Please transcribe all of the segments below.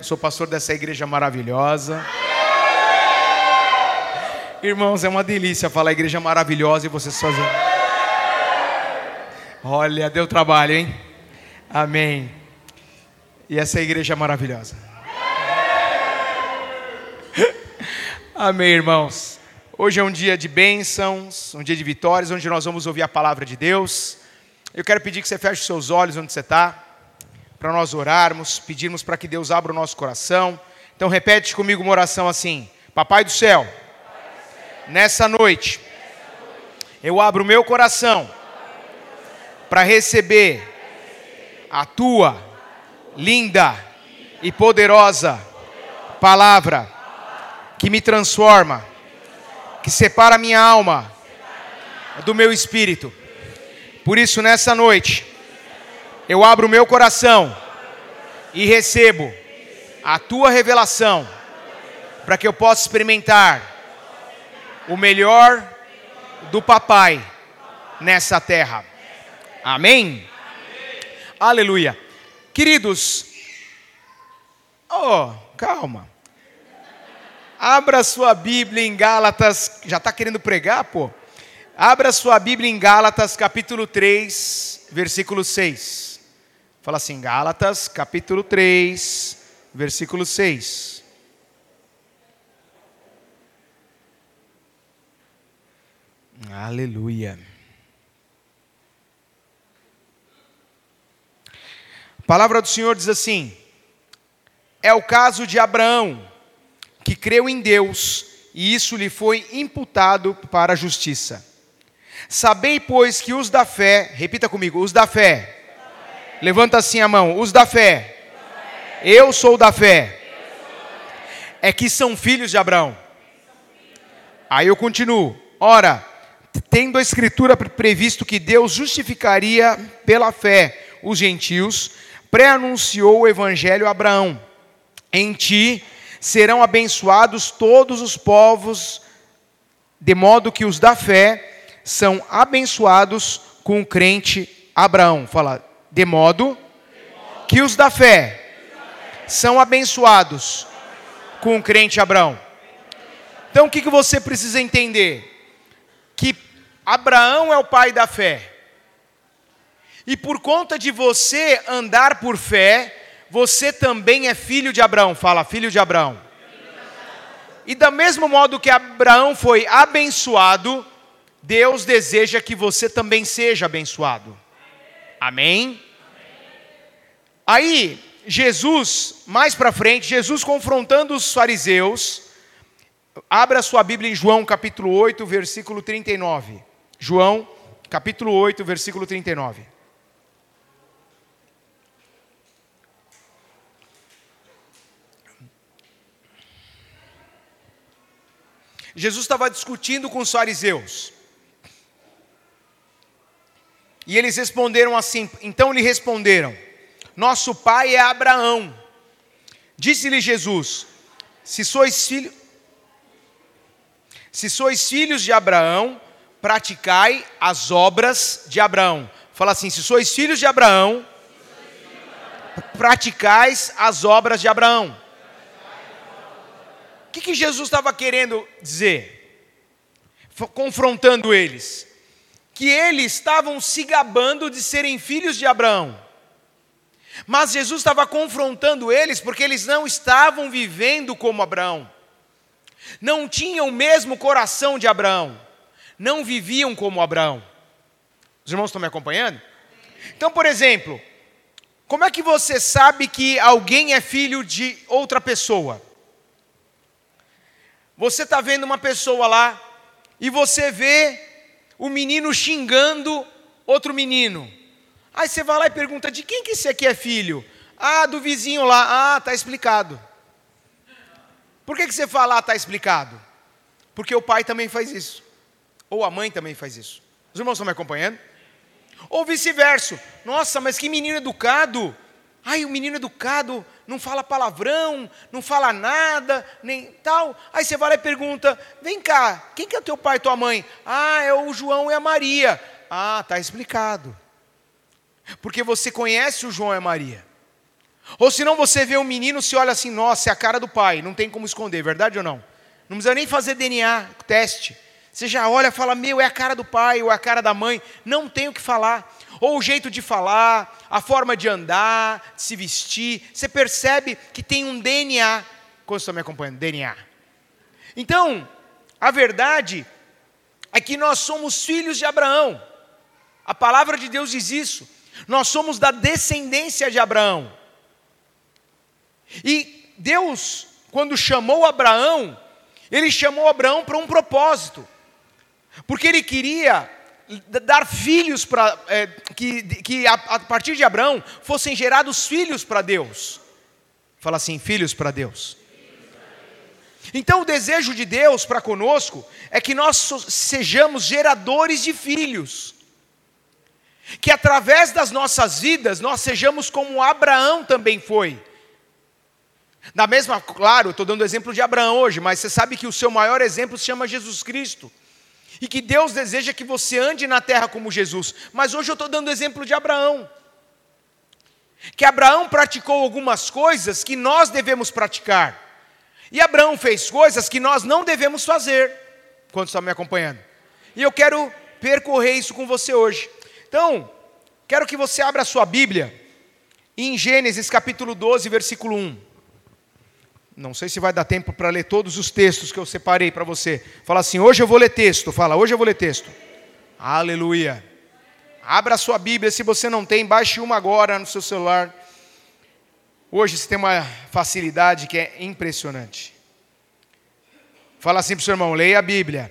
sou pastor dessa igreja maravilhosa. Irmãos, é uma delícia falar igreja maravilhosa e vocês fazendo. Olha, deu trabalho, hein? Amém. E essa igreja maravilhosa. Amém, irmãos. Hoje é um dia de bênçãos, um dia de vitórias, onde nós vamos ouvir a palavra de Deus. Eu quero pedir que você feche os seus olhos onde você está, para nós orarmos, pedirmos para que Deus abra o nosso coração. Então repete comigo uma oração assim: Papai do céu, nessa noite, eu abro o meu coração para receber a tua linda e poderosa palavra que me transforma, que separa minha alma do meu espírito. Por isso, nessa noite, eu abro o meu coração e recebo a tua revelação para que eu possa experimentar o melhor do papai nessa terra. Amém? Aleluia. Queridos, calma. Abra sua Bíblia em Gálatas. Já está querendo pregar, pô? Abra sua Bíblia em Gálatas, capítulo 3, versículo 6. Fala assim, Gálatas, capítulo 3, versículo 6. Aleluia. A palavra do Senhor diz assim: é o caso de Abraão, que creu em Deus, e isso lhe foi imputado para a justiça. Sabei, pois, que os da fé, repita comigo, os da fé. Levanta assim a mão, os da fé. Eu sou da fé. É que são filhos de Abraão. Aí eu continuo. Ora, tendo a Escritura previsto que Deus justificaria pela fé os gentios, pré-anunciou o Evangelho a Abraão. Em ti serão abençoados todos os povos, de modo que os da fé são abençoados com o crente Abraão. Fala, de modo que os da fé são abençoados com o crente Abraão. Então o que você precisa entender? Que Abraão é o pai da fé. E por conta de você andar por fé, você também é filho de Abraão. Fala, filho de Abraão. E do mesmo modo que Abraão foi abençoado, Deus deseja que você também seja abençoado. Amém? Aí, Jesus, mais para frente, Jesus confrontando os fariseus. Abra sua Bíblia em João capítulo 8, versículo 39. João capítulo 8, versículo 39. Jesus estava discutindo com os fariseus. E eles responderam assim, então lhe responderam: nosso pai é Abraão. Disse-lhe Jesus: se sois filhos de Abraão, praticai as obras de Abraão. Fala assim, se sois filhos de Abraão, praticais as obras de Abraão. O que Jesus estava querendo dizer? Confrontando eles. Que eles estavam se gabando de serem filhos de Abraão. Mas Jesus estava confrontando eles porque eles não estavam vivendo como Abraão. Não tinham o mesmo coração de Abraão. Não viviam como Abraão. Os irmãos estão me acompanhando? Então, por exemplo, como é que você sabe que alguém é filho de outra pessoa? Você está vendo uma pessoa lá e você vê o menino xingando outro menino. Aí você vai lá e pergunta, de quem que esse aqui é filho? Ah, do vizinho lá. Ah, está explicado. Por que você fala, está explicado? Porque o pai também faz isso. Ou a mãe também faz isso. Os irmãos estão me acompanhando? Ou vice-versa. Nossa, mas que menino educado. Ai, o menino educado não fala palavrão, não fala nada, nem tal. Aí você vai lá e pergunta, vem cá, quem que é o teu pai e tua mãe? Ah, é o João e a Maria. Ah, está explicado. Porque você conhece o João e a Maria. Ou se não, você vê um menino, se olha assim, nossa, é a cara do pai, não tem como esconder, verdade ou não? Não precisa nem fazer DNA, teste. Você já olha e fala, meu, é a cara do pai ou é a cara da mãe, não tem o que falar. Ou o jeito de falar, a forma de andar, de se vestir, você percebe que tem um DNA. Quando você está me acompanhando? DNA. Então, a verdade é que nós somos filhos de Abraão. A palavra de Deus diz isso. Nós somos da descendência de Abraão. E Deus, quando chamou Abraão, Ele chamou Abraão para um propósito. Porque Ele queria dar filhos para que a partir de Abraão fossem gerados filhos para Deus. Fala assim, filhos para Deus. Então o desejo de Deus para conosco é que nós sejamos geradores de filhos. Que através das nossas vidas nós sejamos como Abraão também foi. Da mesma, claro, eu estou dando o exemplo de Abraão hoje, mas você sabe que o seu maior exemplo se chama Jesus Cristo. E que Deus deseja que você ande na terra como Jesus. Mas hoje eu estou dando o exemplo de Abraão. Que Abraão praticou algumas coisas que nós devemos praticar. E Abraão fez coisas que nós não devemos fazer. Quando está me acompanhando. E eu quero percorrer isso com você hoje. Então, quero que você abra a sua Bíblia em Gênesis capítulo 12, versículo 1. Não sei se vai dar tempo para ler todos os textos que eu separei para você. Fala assim, hoje eu vou ler texto. Fala, hoje eu vou ler texto. Aleluia. Abra a sua Bíblia, se você não tem, baixe uma agora no seu celular. Hoje você tem uma facilidade que é impressionante. Fala assim para o seu irmão, leia a Bíblia.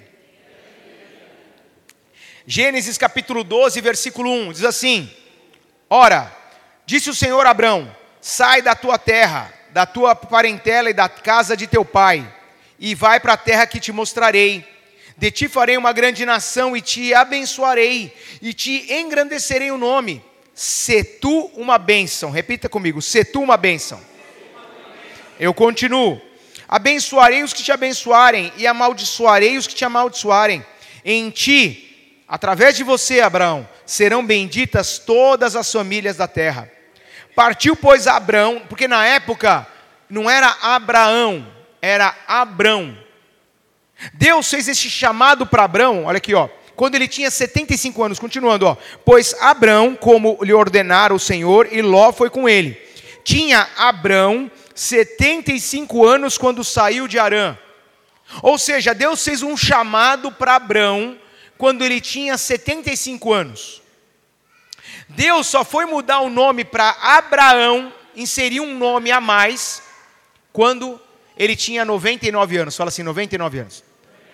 Gênesis capítulo 12, versículo 1, diz assim, ora, disse o Senhor a Abrão, sai da tua terra, da tua parentela e da casa de teu pai, e vai para a terra que te mostrarei. De ti farei uma grande nação e te abençoarei, e te engrandecerei o nome. Se tu uma bênção, repita comigo, se tu uma bênção. Eu continuo. Abençoarei os que te abençoarem, e amaldiçoarei os que te amaldiçoarem. Em ti, através de você, Abraão, serão benditas todas as famílias da terra. Partiu, pois, Abrão, porque na época não era Abraão, era Abrão. Deus fez esse chamado para Abrão, olha aqui, ó, quando ele tinha 75 anos, continuando, ó. Pois Abrão, como lhe ordenara o Senhor, e Ló foi com ele. Tinha Abrão 75 anos quando saiu de Harã. Ou seja, Deus fez um chamado para Abrão quando ele tinha 75 anos. Deus só foi mudar o nome para Abraão, inserir um nome a mais, quando ele tinha 99 anos. Fala assim, 99 anos.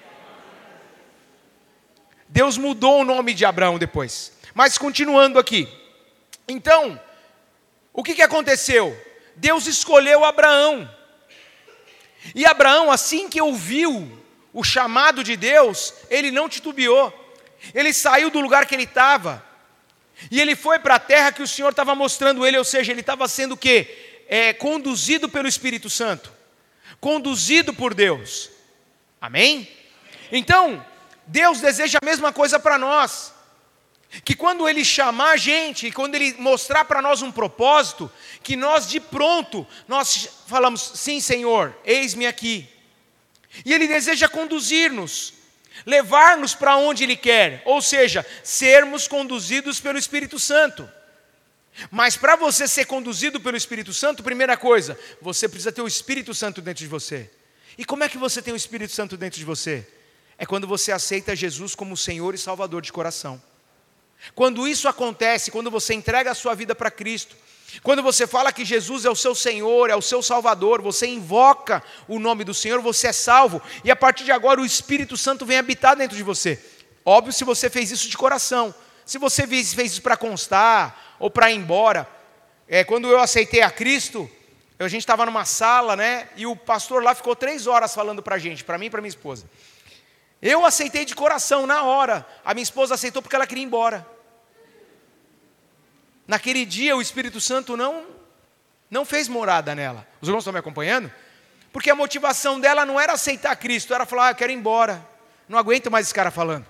Deus mudou o nome de Abraão depois. Mas continuando aqui. Então, o que aconteceu? Deus escolheu Abraão. E Abraão, assim que ouviu o chamado de Deus, ele não titubeou. Ele saiu do lugar que ele estava. E ele foi para a terra que o Senhor estava mostrando ele, ou seja, ele estava sendo o quê? Conduzido pelo Espírito Santo. Conduzido por Deus. Amém? Então, Deus deseja a mesma coisa para nós. Que quando Ele chamar a gente, quando Ele mostrar para nós um propósito, que nós de pronto, nós falamos, sim Senhor, eis-me aqui. E Ele deseja conduzir-nos. Levar-nos para onde Ele quer, ou seja, sermos conduzidos pelo Espírito Santo. Mas para você ser conduzido pelo Espírito Santo, primeira coisa, você precisa ter o Espírito Santo dentro de você. E como é que você tem o Espírito Santo dentro de você? É quando você aceita Jesus como Senhor e Salvador de coração. Quando isso acontece, quando você entrega a sua vida para Cristo, quando você fala que Jesus é o seu Senhor, é o seu Salvador, você invoca o nome do Senhor, você é salvo, e a partir de agora o Espírito Santo vem habitar dentro de você. Óbvio, se você fez isso de coração. Se você fez isso para constar, ou para ir embora. Quando eu aceitei a Cristo, a gente estava numa sala, né, e o pastor lá ficou 3 horas falando para a gente, para mim e para minha esposa. Eu aceitei de coração, na hora. A minha esposa aceitou porque ela queria ir embora. Naquele dia o Espírito Santo não fez morada nela. Os irmãos estão me acompanhando? Porque a motivação dela não era aceitar Cristo, era falar, eu quero ir embora. Não aguento mais esse cara falando.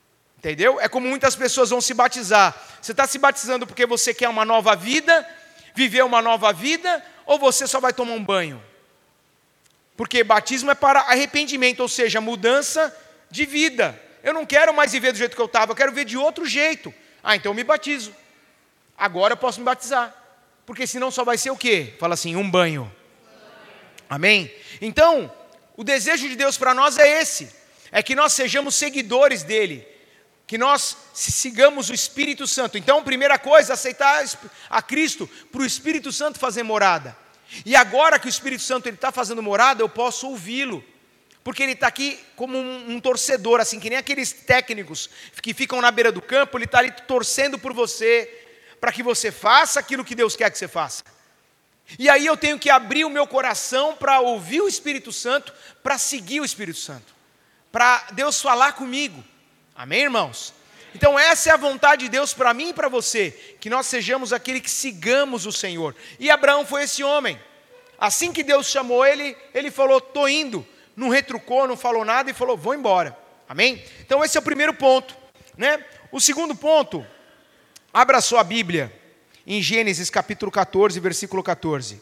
Entendeu? É como muitas pessoas vão se batizar. Você está se batizando porque você quer uma nova vida, viver uma nova vida ou você só vai tomar um banho? Porque batismo é para arrependimento, ou seja, mudança de vida. Eu não quero mais viver do jeito que eu estava, eu quero viver de outro jeito. Então eu me batizo. Agora eu posso me batizar. Porque senão só vai ser o quê? Fala assim, um banho. Amém? Então, o desejo de Deus para nós é esse. É que nós sejamos seguidores dEle. Que nós sigamos o Espírito Santo. Então, primeira coisa, aceitar a Cristo para o Espírito Santo fazer morada. E agora que o Espírito Santo está fazendo morada, eu posso ouvi-lo. Porque ele está aqui como um torcedor, assim, que nem aqueles técnicos que ficam na beira do campo, ele está ali torcendo por você, para que você faça aquilo que Deus quer que você faça. E aí eu tenho que abrir o meu coração para ouvir o Espírito Santo, para seguir o Espírito Santo. Para Deus falar comigo. Amém, irmãos? Então essa é a vontade de Deus para mim e para você, que nós sejamos aquele que sigamos o Senhor. E Abraão foi esse homem. Assim que Deus chamou ele, ele falou, estou indo. Não retrucou, não falou nada e falou, vou embora. Amém? Então esse é o primeiro ponto, né? O segundo ponto, abra sua Bíblia em Gênesis capítulo 14, versículo 14.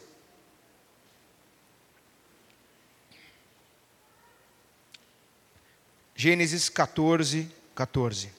Gênesis 14, 14.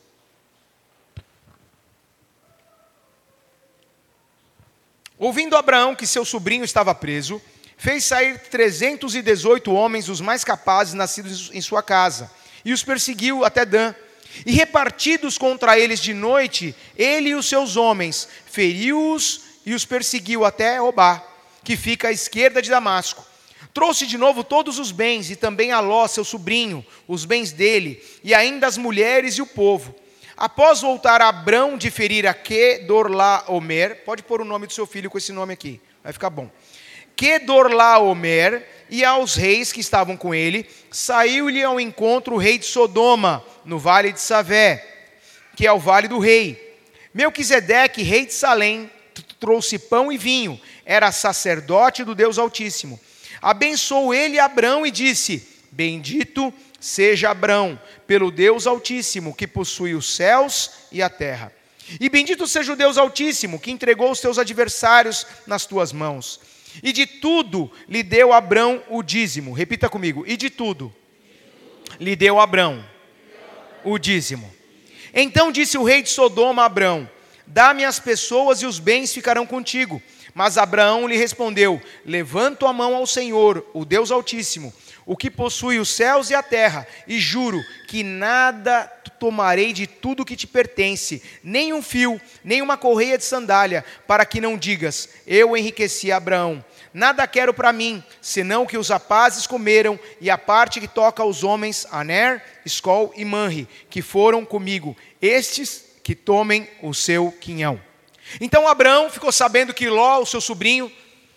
Ouvindo Abraão que seu sobrinho estava preso, fez sair 318 homens, os mais capazes, nascidos em sua casa, e os perseguiu até Dan. E repartidos contra eles de noite, ele e os seus homens, feriu-os e os perseguiu até Obá, que fica à esquerda de Damasco. Trouxe de novo todos os bens, e também a Ló, seu sobrinho, os bens dele, e ainda as mulheres e o povo. Após voltar Abrão de ferir a Quedorlaomer, pode pôr o nome do seu filho com esse nome aqui, vai ficar bom. Quedorlaomer, e aos reis que estavam com ele, saiu-lhe ao encontro o rei de Sodoma, no vale de Savé, que é o vale do rei. Melquisedeque, rei de Salém, trouxe pão e vinho, era sacerdote do Deus Altíssimo. Abençoou ele Abrão e disse, bendito seja Abrão, pelo Deus Altíssimo, que possui os céus e a terra. E bendito seja o Deus Altíssimo, que entregou os teus adversários nas tuas mãos. E de tudo lhe deu Abrão o dízimo. Repita comigo. E de tudo lhe deu Abrão o dízimo. Então disse o rei de Sodoma a Abrão, dá-me as pessoas e os bens ficarão contigo. Mas Abraão lhe respondeu, levanto a mão ao Senhor, o Deus Altíssimo, o que possui os céus e a terra, e juro que nada tomarei de tudo que te pertence, nem um fio, nem uma correia de sandália, para que não digas, eu enriqueci Abraão. Nada quero para mim, senão que os rapazes comeram, e a parte que toca aos homens, Aner, Escol e Manre, que foram comigo, estes que tomem o seu quinhão. Então Abraão ficou sabendo que Ló, o seu sobrinho,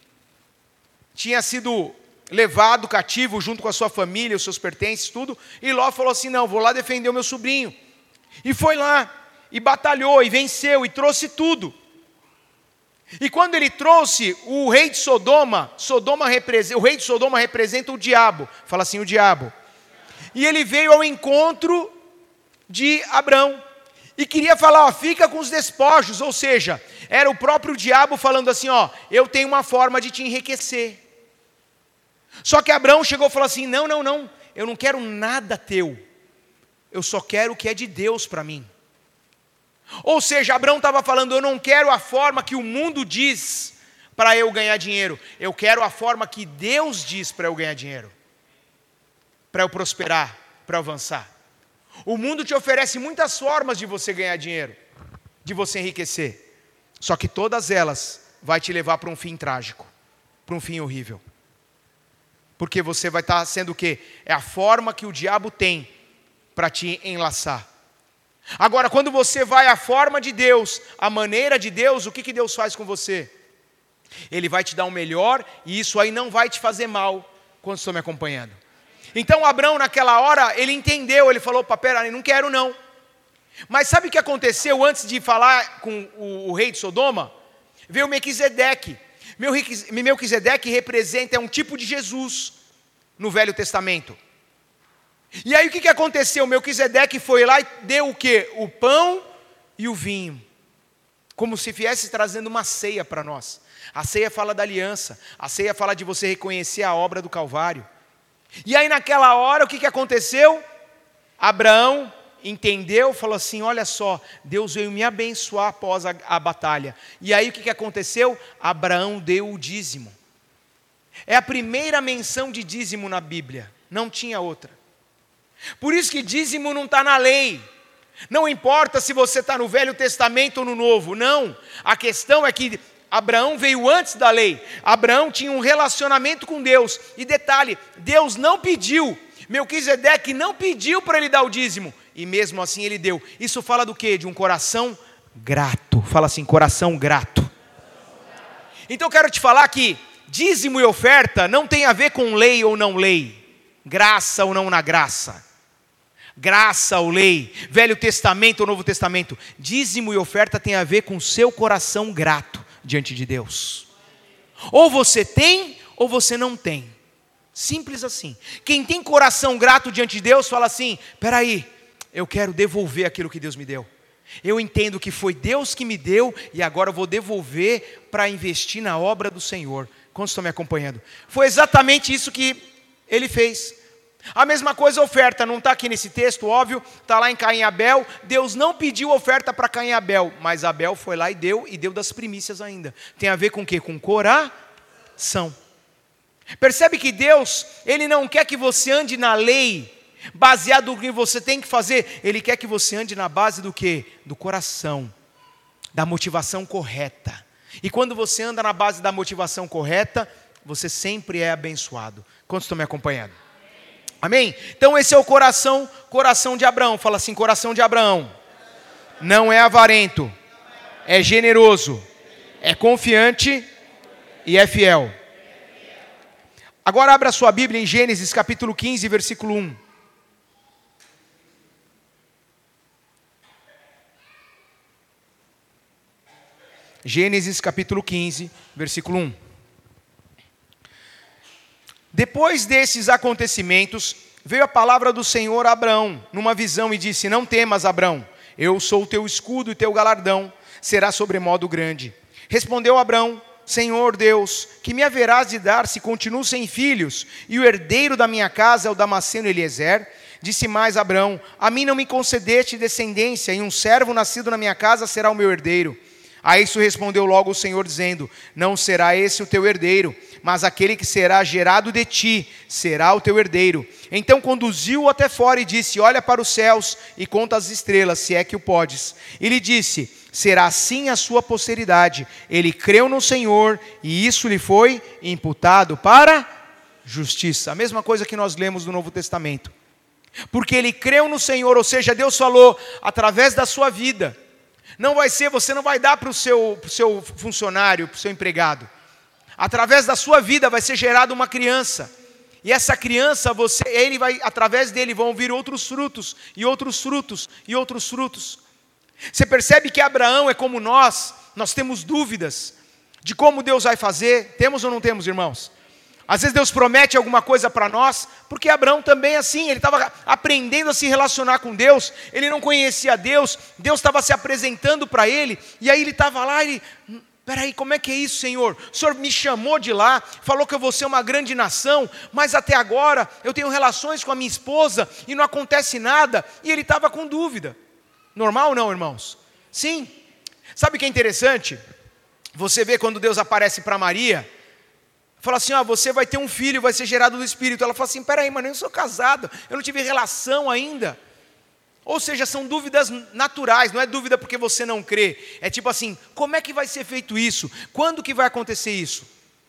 tinha sido levado cativo junto com a sua família, os seus pertences, tudo. E Ló falou assim, não, vou lá defender o meu sobrinho. E foi lá, e batalhou, e venceu, e trouxe tudo. E quando ele trouxe o rei de Sodoma, o rei de Sodoma representa o diabo. Fala assim, o diabo. E ele veio ao encontro de Abrão. E queria falar, fica com os despojos, ou seja, era o próprio diabo falando assim, eu tenho uma forma de te enriquecer. Só que Abraão chegou e falou assim, não, eu não quero nada teu, eu só quero o que é de Deus para mim. Ou seja, Abraão estava falando, eu não quero a forma que o mundo diz para eu ganhar dinheiro, eu quero a forma que Deus diz para eu ganhar dinheiro, para eu prosperar, para eu avançar. O mundo te oferece muitas formas de você ganhar dinheiro, de você enriquecer. Só que todas elas vai te levar para um fim trágico, para um fim horrível. Porque você vai estar sendo o quê? É a forma que o diabo tem para te enlaçar. Agora, quando você vai à forma de Deus, à maneira de Deus, o que Deus faz com você? Ele vai te dar o melhor e isso aí não vai te fazer mal quando estou me acompanhando. Então Abrão naquela hora, ele entendeu, ele falou, pera, não quero não. Mas sabe o que aconteceu antes de falar com o rei de Sodoma? Veio Melquisedeque. Melquisedeque representa um tipo de Jesus no Velho Testamento. E aí o que aconteceu? Melquisedeque foi lá e deu o quê? O pão e o vinho. como se viesse trazendo uma ceia para nós. A ceia fala da aliança, a ceia fala de você reconhecer a obra do Calvário. E aí naquela hora, o que aconteceu? Abraão entendeu, falou assim, olha só, Deus veio me abençoar após a batalha. E aí o que aconteceu? Abraão deu o dízimo. É a primeira menção de dízimo na Bíblia, não tinha outra. Por isso que dízimo não está na lei. Não importa se você está no Velho Testamento ou no Novo, não. A questão é que Abraão veio antes da lei. Abraão tinha um relacionamento com Deus. E detalhe, Deus não pediu, Melquisedeque não pediu para ele dar o dízimo. E mesmo assim ele deu. Isso fala do quê? De um coração grato. Fala assim, coração grato. Então eu quero te falar que dízimo e oferta não tem a ver com lei ou não lei. Graça ou não na graça. Graça ou lei. Velho Testamento ou Novo Testamento. Dízimo e oferta tem a ver com o seu coração grato diante de Deus. Ou você tem ou você não tem. Simples assim. Quem tem coração grato diante de Deus fala assim, peraí, eu quero devolver aquilo que Deus me deu. Eu entendo que foi Deus que me deu e agora eu vou devolver para investir na obra do Senhor. Quantos estão me acompanhando? Foi exatamente isso que ele fez. A mesma coisa a oferta, não está aqui nesse texto, óbvio, está lá em Caim e Abel. Deus não pediu oferta para Caim e Abel, mas Abel foi lá e deu das primícias ainda. Tem a ver com o quê? Com coração. Percebe que Deus, Ele não quer que você ande na lei, baseado no que você tem que fazer. Ele quer que você ande na base do quê? Do coração, da motivação correta. E quando você anda na base da motivação correta, você sempre é abençoado. Quantos estão me acompanhando? Amém? Então esse é o coração de Abraão. Fala assim, coração de Abraão. Não é avarento, é generoso, é confiante e é fiel. Agora abra a sua Bíblia em Gênesis capítulo 15, versículo 1. Gênesis capítulo 15, versículo 1. Depois desses acontecimentos, veio a palavra do Senhor a Abraão, numa visão, e disse, não temas, Abraão, eu sou o teu escudo e teu galardão será sobremodo grande. Respondeu Abraão, Senhor Deus, que me haverás de dar se continuo sem filhos, e o herdeiro da minha casa é o Damasceno Eliezer? Disse mais Abraão, a mim não me concedeste descendência, e um servo nascido na minha casa será o meu herdeiro. A isso respondeu logo o Senhor, dizendo, não será esse o teu herdeiro, mas aquele que será gerado de ti será o teu herdeiro. Então conduziu-o até fora e disse, olha para os céus e conta as estrelas, se é que o podes. E lhe disse, será assim a sua posteridade. Ele creu no Senhor e isso lhe foi imputado para justiça. A mesma coisa que nós lemos no Novo Testamento. Porque ele creu no Senhor, ou seja, Deus falou através da sua vida. Não vai ser, você não vai dar para o seu funcionário, para o seu empregado. Através da sua vida vai ser gerada uma criança. E essa criança, através dele vão vir outros frutos, e outros frutos, e outros frutos. Você percebe que Abraão é como nós temos dúvidas de como Deus vai fazer. Temos ou não temos, irmãos? Às vezes Deus promete alguma coisa para nós, porque Abraão também é assim, ele estava aprendendo a se relacionar com Deus, ele não conhecia Deus estava se apresentando para ele, e aí ele estava lá, peraí, como é que é isso, Senhor? O Senhor me chamou de lá, falou que eu vou ser uma grande nação, mas até agora eu tenho relações com a minha esposa e não acontece nada, e ele estava com dúvida. Normal ou não, irmãos? Sim. Sabe o que é interessante? Você vê quando Deus aparece para Maria, fala assim, você vai ter um filho, vai ser gerado do Espírito. Ela fala assim, peraí, mas eu não sou casado, eu não tive relação ainda. Ou seja, são dúvidas naturais, não é dúvida porque você não crê. É tipo assim, como é que vai ser feito isso? Quando que vai acontecer isso?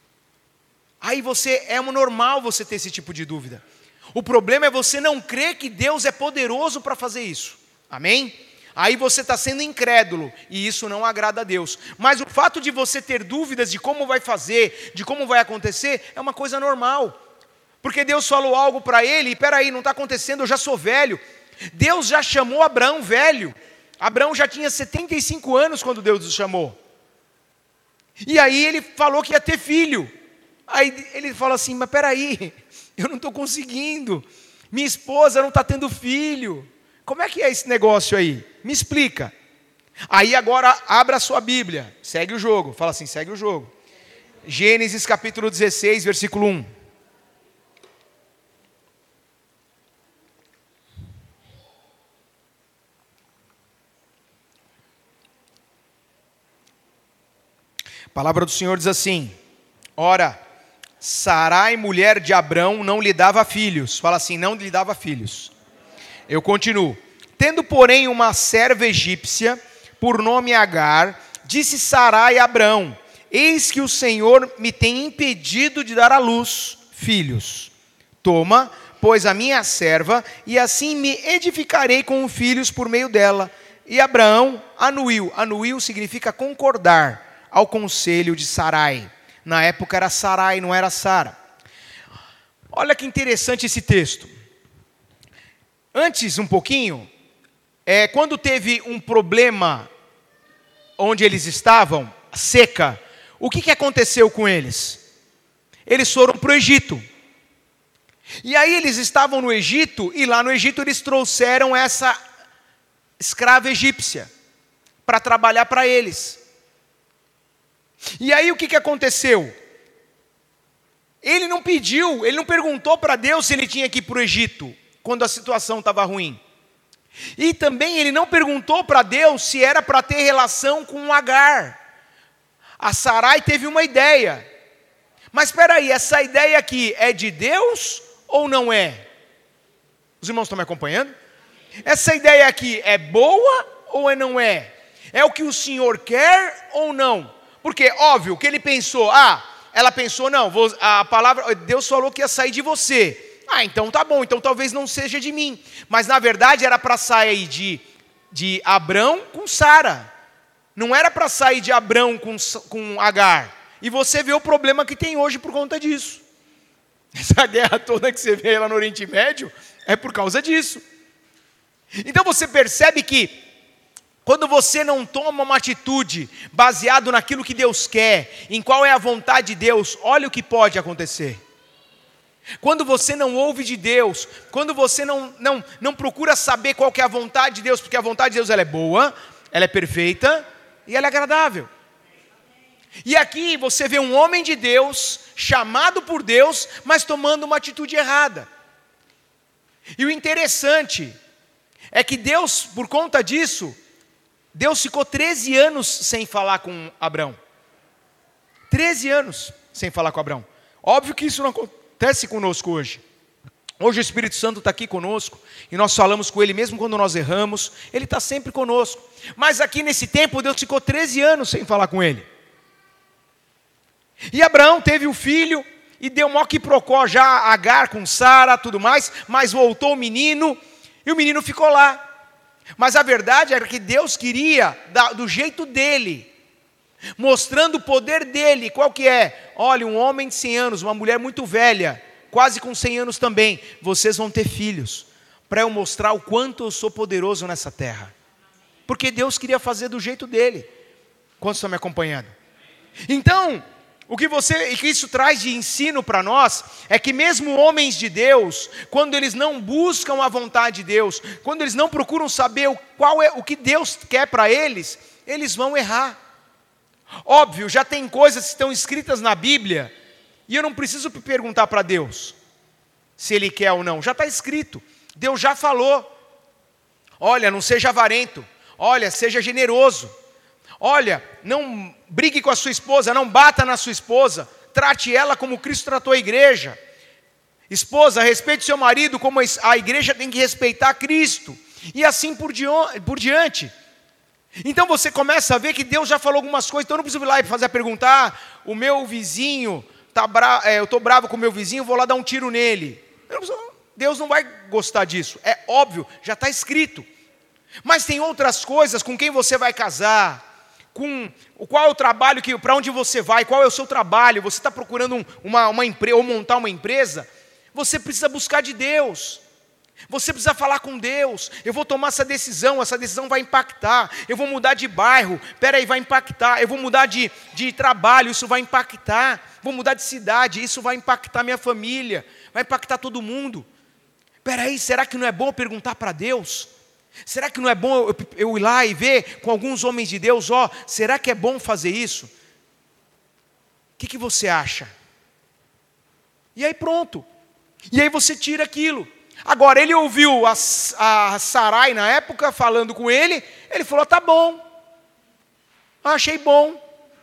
Aí é normal você ter esse tipo de dúvida. O problema é você não crer que Deus é poderoso para fazer isso. Amém? Aí você está sendo incrédulo, e isso não agrada a Deus. Mas o fato de você ter dúvidas de como vai fazer, de como vai acontecer, é uma coisa normal. Porque Deus falou algo para ele, e peraí, não está acontecendo, eu já sou velho. Deus já chamou Abraão velho. Abraão já tinha 75 anos quando Deus o chamou. E aí ele falou que ia ter filho. Aí ele fala assim, mas peraí, eu não estou conseguindo. Minha esposa não está tendo filho. Como é que é esse negócio aí? Me explica. Aí agora abra a sua Bíblia, segue o jogo, fala assim, segue o jogo. Gênesis capítulo 16, versículo 1. A palavra do Senhor diz assim: ora, Sarai, mulher de Abrão, não lhe dava filhos. Fala assim, não lhe dava filhos. Eu continuo. Tendo, porém, uma serva egípcia, por nome Agar, disse Sarai a Abrão: eis que o Senhor me tem impedido de dar à luz filhos. Toma, pois, a minha serva, e assim me edificarei com filhos por meio dela. E Abraão anuiu. Anuiu significa concordar ao conselho de Sarai. Na época era Sarai, não era Sara. Olha que interessante esse texto. Antes, um pouquinho, quando teve um problema onde eles estavam, seca, o que aconteceu com eles? Eles foram para o Egito. E aí eles estavam no Egito, e lá no Egito eles trouxeram essa escrava egípcia para trabalhar para eles. E aí o que aconteceu? Ele não pediu, ele não perguntou para Deus se ele tinha que ir para o Egito, quando a situação estava ruim. E também ele não perguntou para Deus se era para ter relação com Agar. A Sarai teve uma ideia. Mas espera aí, essa ideia aqui é de Deus ou não é? Os irmãos estão me acompanhando? Essa ideia aqui é boa ou não é? É o que o Senhor quer ou não? Porque, óbvio, que ele pensou, ela pensou, não, a palavra, Deus falou que ia sair de você. Então tá bom, então talvez não seja de mim. Mas na verdade era para sair de Abrão com Sara. Não era para sair de Abrão com Agar. E você vê o problema que tem hoje por conta disso. Essa guerra toda que você vê lá no Oriente Médio é por causa disso. Então você percebe que quando você não toma uma atitude baseado naquilo que Deus quer, em qual é a vontade de Deus, olha o que pode acontecer. Quando você não ouve de Deus, quando você não procura saber qual que é a vontade de Deus, porque a vontade de Deus ela é boa, ela é perfeita e ela é agradável. E aqui você vê um homem de Deus, chamado por Deus, mas tomando uma atitude errada. E o interessante é que Deus, por conta disso, Deus ficou 13 anos sem falar com Abrão. 13 anos sem falar com Abrão. Óbvio que isso não acontece conosco hoje. Hoje o Espírito Santo está aqui conosco e nós falamos com Ele mesmo quando nós erramos. Ele está sempre conosco. Mas aqui nesse tempo Deus ficou 13 anos sem falar com ele. E Abraão teve um filho e deu mó quiprocó já, Agar com Sara, tudo mais, mas voltou o menino e o menino ficou lá. Mas a verdade era que Deus queria do jeito dele, mostrando o poder dele. Qual que é? Olha, um homem de 100 anos, uma mulher muito velha, quase com 100 anos também, vocês vão ter filhos, para eu mostrar o quanto eu sou poderoso nessa terra. Porque Deus queria fazer do jeito dele. Quantos estão me acompanhando? Então, o que isso traz de ensino para nós é que mesmo homens de Deus, quando eles não buscam a vontade de Deus, quando eles não procuram saber qual é o que Deus quer para eles, eles vão errar. Óbvio, já tem coisas que estão escritas na Bíblia e eu não preciso perguntar para Deus se Ele quer ou não. Já está escrito. Deus já falou. Olha, não seja avarento. Olha, seja generoso. Olha, não brigue com a sua esposa, não bata na sua esposa, trate ela como Cristo tratou a igreja. Esposa, respeite seu marido como a igreja tem que respeitar Cristo. E assim por diante. Então você começa a ver que Deus já falou algumas coisas, então eu não preciso ir lá e fazer a pergunta, o meu vizinho, eu estou bravo com o meu vizinho, vou lá dar um tiro nele. Deus não vai gostar disso, é óbvio, já está escrito. Mas tem outras coisas, com quem você vai casar, qual é o trabalho, para onde você vai, qual é o seu trabalho, você está procurando uma empresa ou montar uma empresa, você precisa buscar de Deus, você precisa falar com Deus. Eu vou tomar essa decisão vai impactar, eu vou mudar de bairro, vai impactar, eu vou mudar de trabalho, isso vai impactar, vou mudar de cidade, isso vai impactar minha família, vai impactar todo mundo. Será que não é bom perguntar para Deus? Será que não é bom eu ir lá e ver com alguns homens de Deus, será que é bom fazer isso? O que você acha? E aí pronto. E aí você tira aquilo. Agora, ele ouviu a Sarai na época falando com ele, ele falou, tá bom. Achei bom.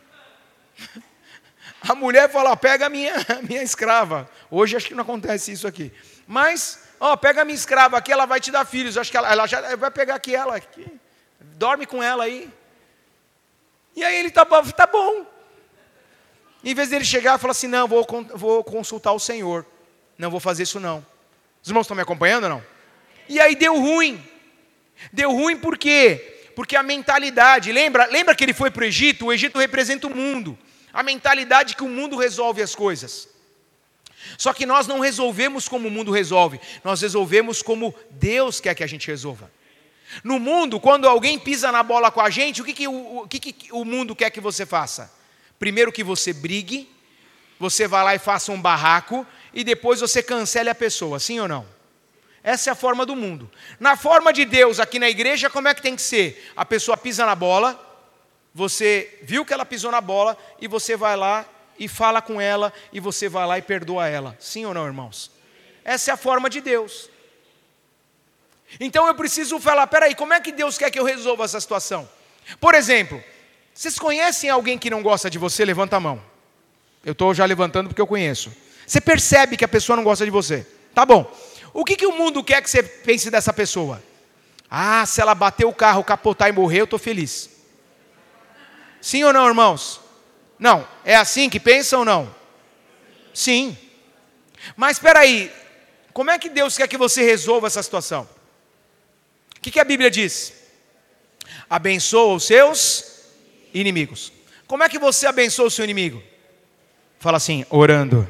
A mulher falou, pega a minha escrava. Hoje acho que não acontece isso aqui. Mas, pega a minha escrava aqui, ela vai te dar filhos. Acho que ela já vai pegar aqui ela. Aqui. Dorme com ela aí. E aí ele tá bom. Em vez dele chegar e falar assim, não, vou consultar o Senhor. Não vou fazer isso não. Os irmãos estão me acompanhando ou não? E aí deu ruim. Deu ruim por quê? Porque a mentalidade, lembra que ele foi para o Egito? O Egito representa o mundo. A mentalidade que o mundo resolve as coisas. Só que nós não resolvemos como o mundo resolve. Nós resolvemos como Deus quer que a gente resolva. No mundo, quando alguém pisa na bola com a gente, o que o mundo quer que você faça? Primeiro que você brigue, você vá lá e faça um barraco, e depois você cancele a pessoa, sim ou não? Essa é a forma do mundo. Na forma de Deus, aqui na igreja, como é que tem que ser? A pessoa pisa na bola, você viu que ela pisou na bola, e você vai lá e fala com ela, e você vai lá e perdoa ela. Sim ou não, irmãos? Essa é a forma de Deus. Então eu preciso falar, peraí, como é que Deus quer que eu resolva essa situação? Por exemplo, vocês conhecem alguém que não gosta de você? Levanta a mão. Eu estou já levantando porque eu conheço. Você percebe que a pessoa não gosta de você. Tá bom. O que o mundo quer que você pense dessa pessoa? Se ela bater o carro, capotar e morrer, eu estou feliz. Sim ou não, irmãos? Não. É assim que pensam ou não? Sim. Mas espera aí. Como é que Deus quer que você resolva essa situação? O que a Bíblia diz? Abençoa os seus inimigos. Como é que você abençoa o seu inimigo? Fala assim, orando.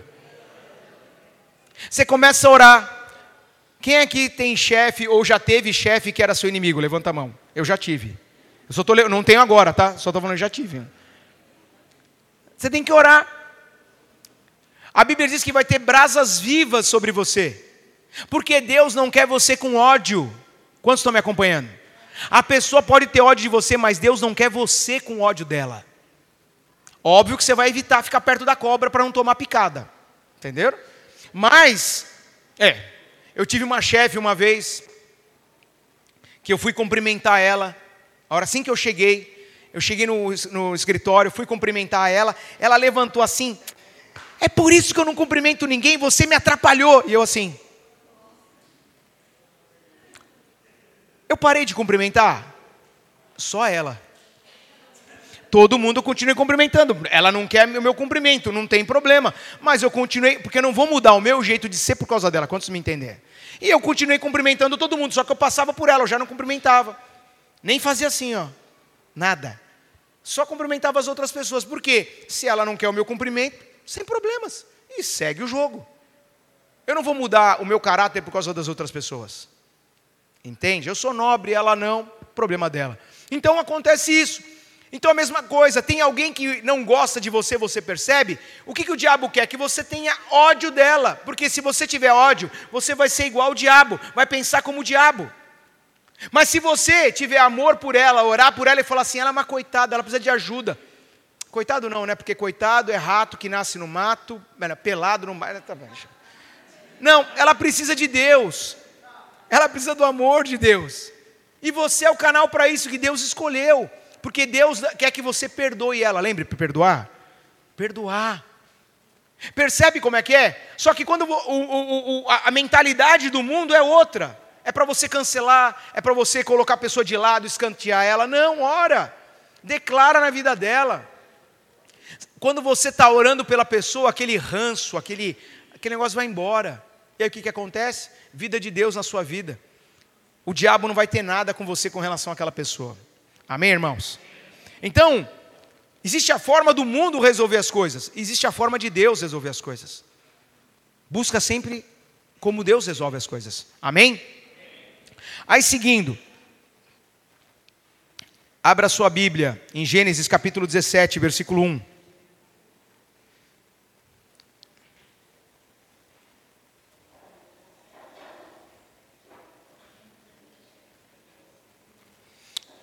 Você começa a orar. Quem aqui tem chefe ou já teve chefe que era seu inimigo? Levanta a mão. Eu já tive. Não tenho agora, tá? Só estou falando que já tive. Você tem que orar. A Bíblia diz que vai ter brasas vivas sobre você. Porque Deus não quer você com ódio. Quantos estão me acompanhando? A pessoa pode ter ódio de você, mas Deus não quer você com ódio dela. Óbvio que você vai evitar ficar perto da cobra para não tomar picada. Entenderam? Mas, eu tive uma chefe uma vez, que eu fui cumprimentar ela. A hora assim que eu cheguei no escritório, fui cumprimentar ela. Ela levantou assim, é por isso que eu não cumprimento ninguém, você me atrapalhou. E eu assim, eu parei de cumprimentar? Só ela. Todo mundo continua cumprimentando. Ela não quer o meu cumprimento, não tem problema. Mas eu continuei, porque eu não vou mudar o meu jeito de ser por causa dela, quantos me entendem? E eu continuei cumprimentando todo mundo, só que eu passava por ela, eu já não cumprimentava. Nem fazia assim, nada. Só cumprimentava as outras pessoas. Por quê? Se ela não quer o meu cumprimento, sem problemas. E segue o jogo. Eu não vou mudar o meu caráter por causa das outras pessoas. Entende? Eu sou nobre, ela não, problema dela. Então acontece isso. Então a mesma coisa, tem alguém que não gosta de você, você percebe? O que o diabo quer? Que você tenha ódio dela. Porque se você tiver ódio, você vai ser igual ao diabo, vai pensar como o diabo. Mas se você tiver amor por ela, orar por ela e falar assim, ela é uma coitada, ela precisa de ajuda. Coitado não, né? Porque coitado é rato que nasce no mato, pelado no mato. Não, ela precisa de Deus. Ela precisa do amor de Deus. E você é o canal para isso que Deus escolheu. Porque Deus quer que você perdoe ela. Lembre, perdoar? Perdoar. Percebe como é que é? Só que quando a mentalidade do mundo é outra. É para você cancelar, é para você colocar a pessoa de lado, escantear ela. Não, ora. Declara na vida dela. Quando você está orando pela pessoa, aquele ranço, aquele negócio vai embora. E aí o que acontece? Vida de Deus na sua vida. O diabo não vai ter nada com você com relação àquela pessoa. Amém, irmãos? Então, existe a forma do mundo resolver as coisas. Existe a forma de Deus resolver as coisas. Busca sempre como Deus resolve as coisas. Amém? Aí seguindo. Abra sua Bíblia em Gênesis capítulo 17, versículo 1.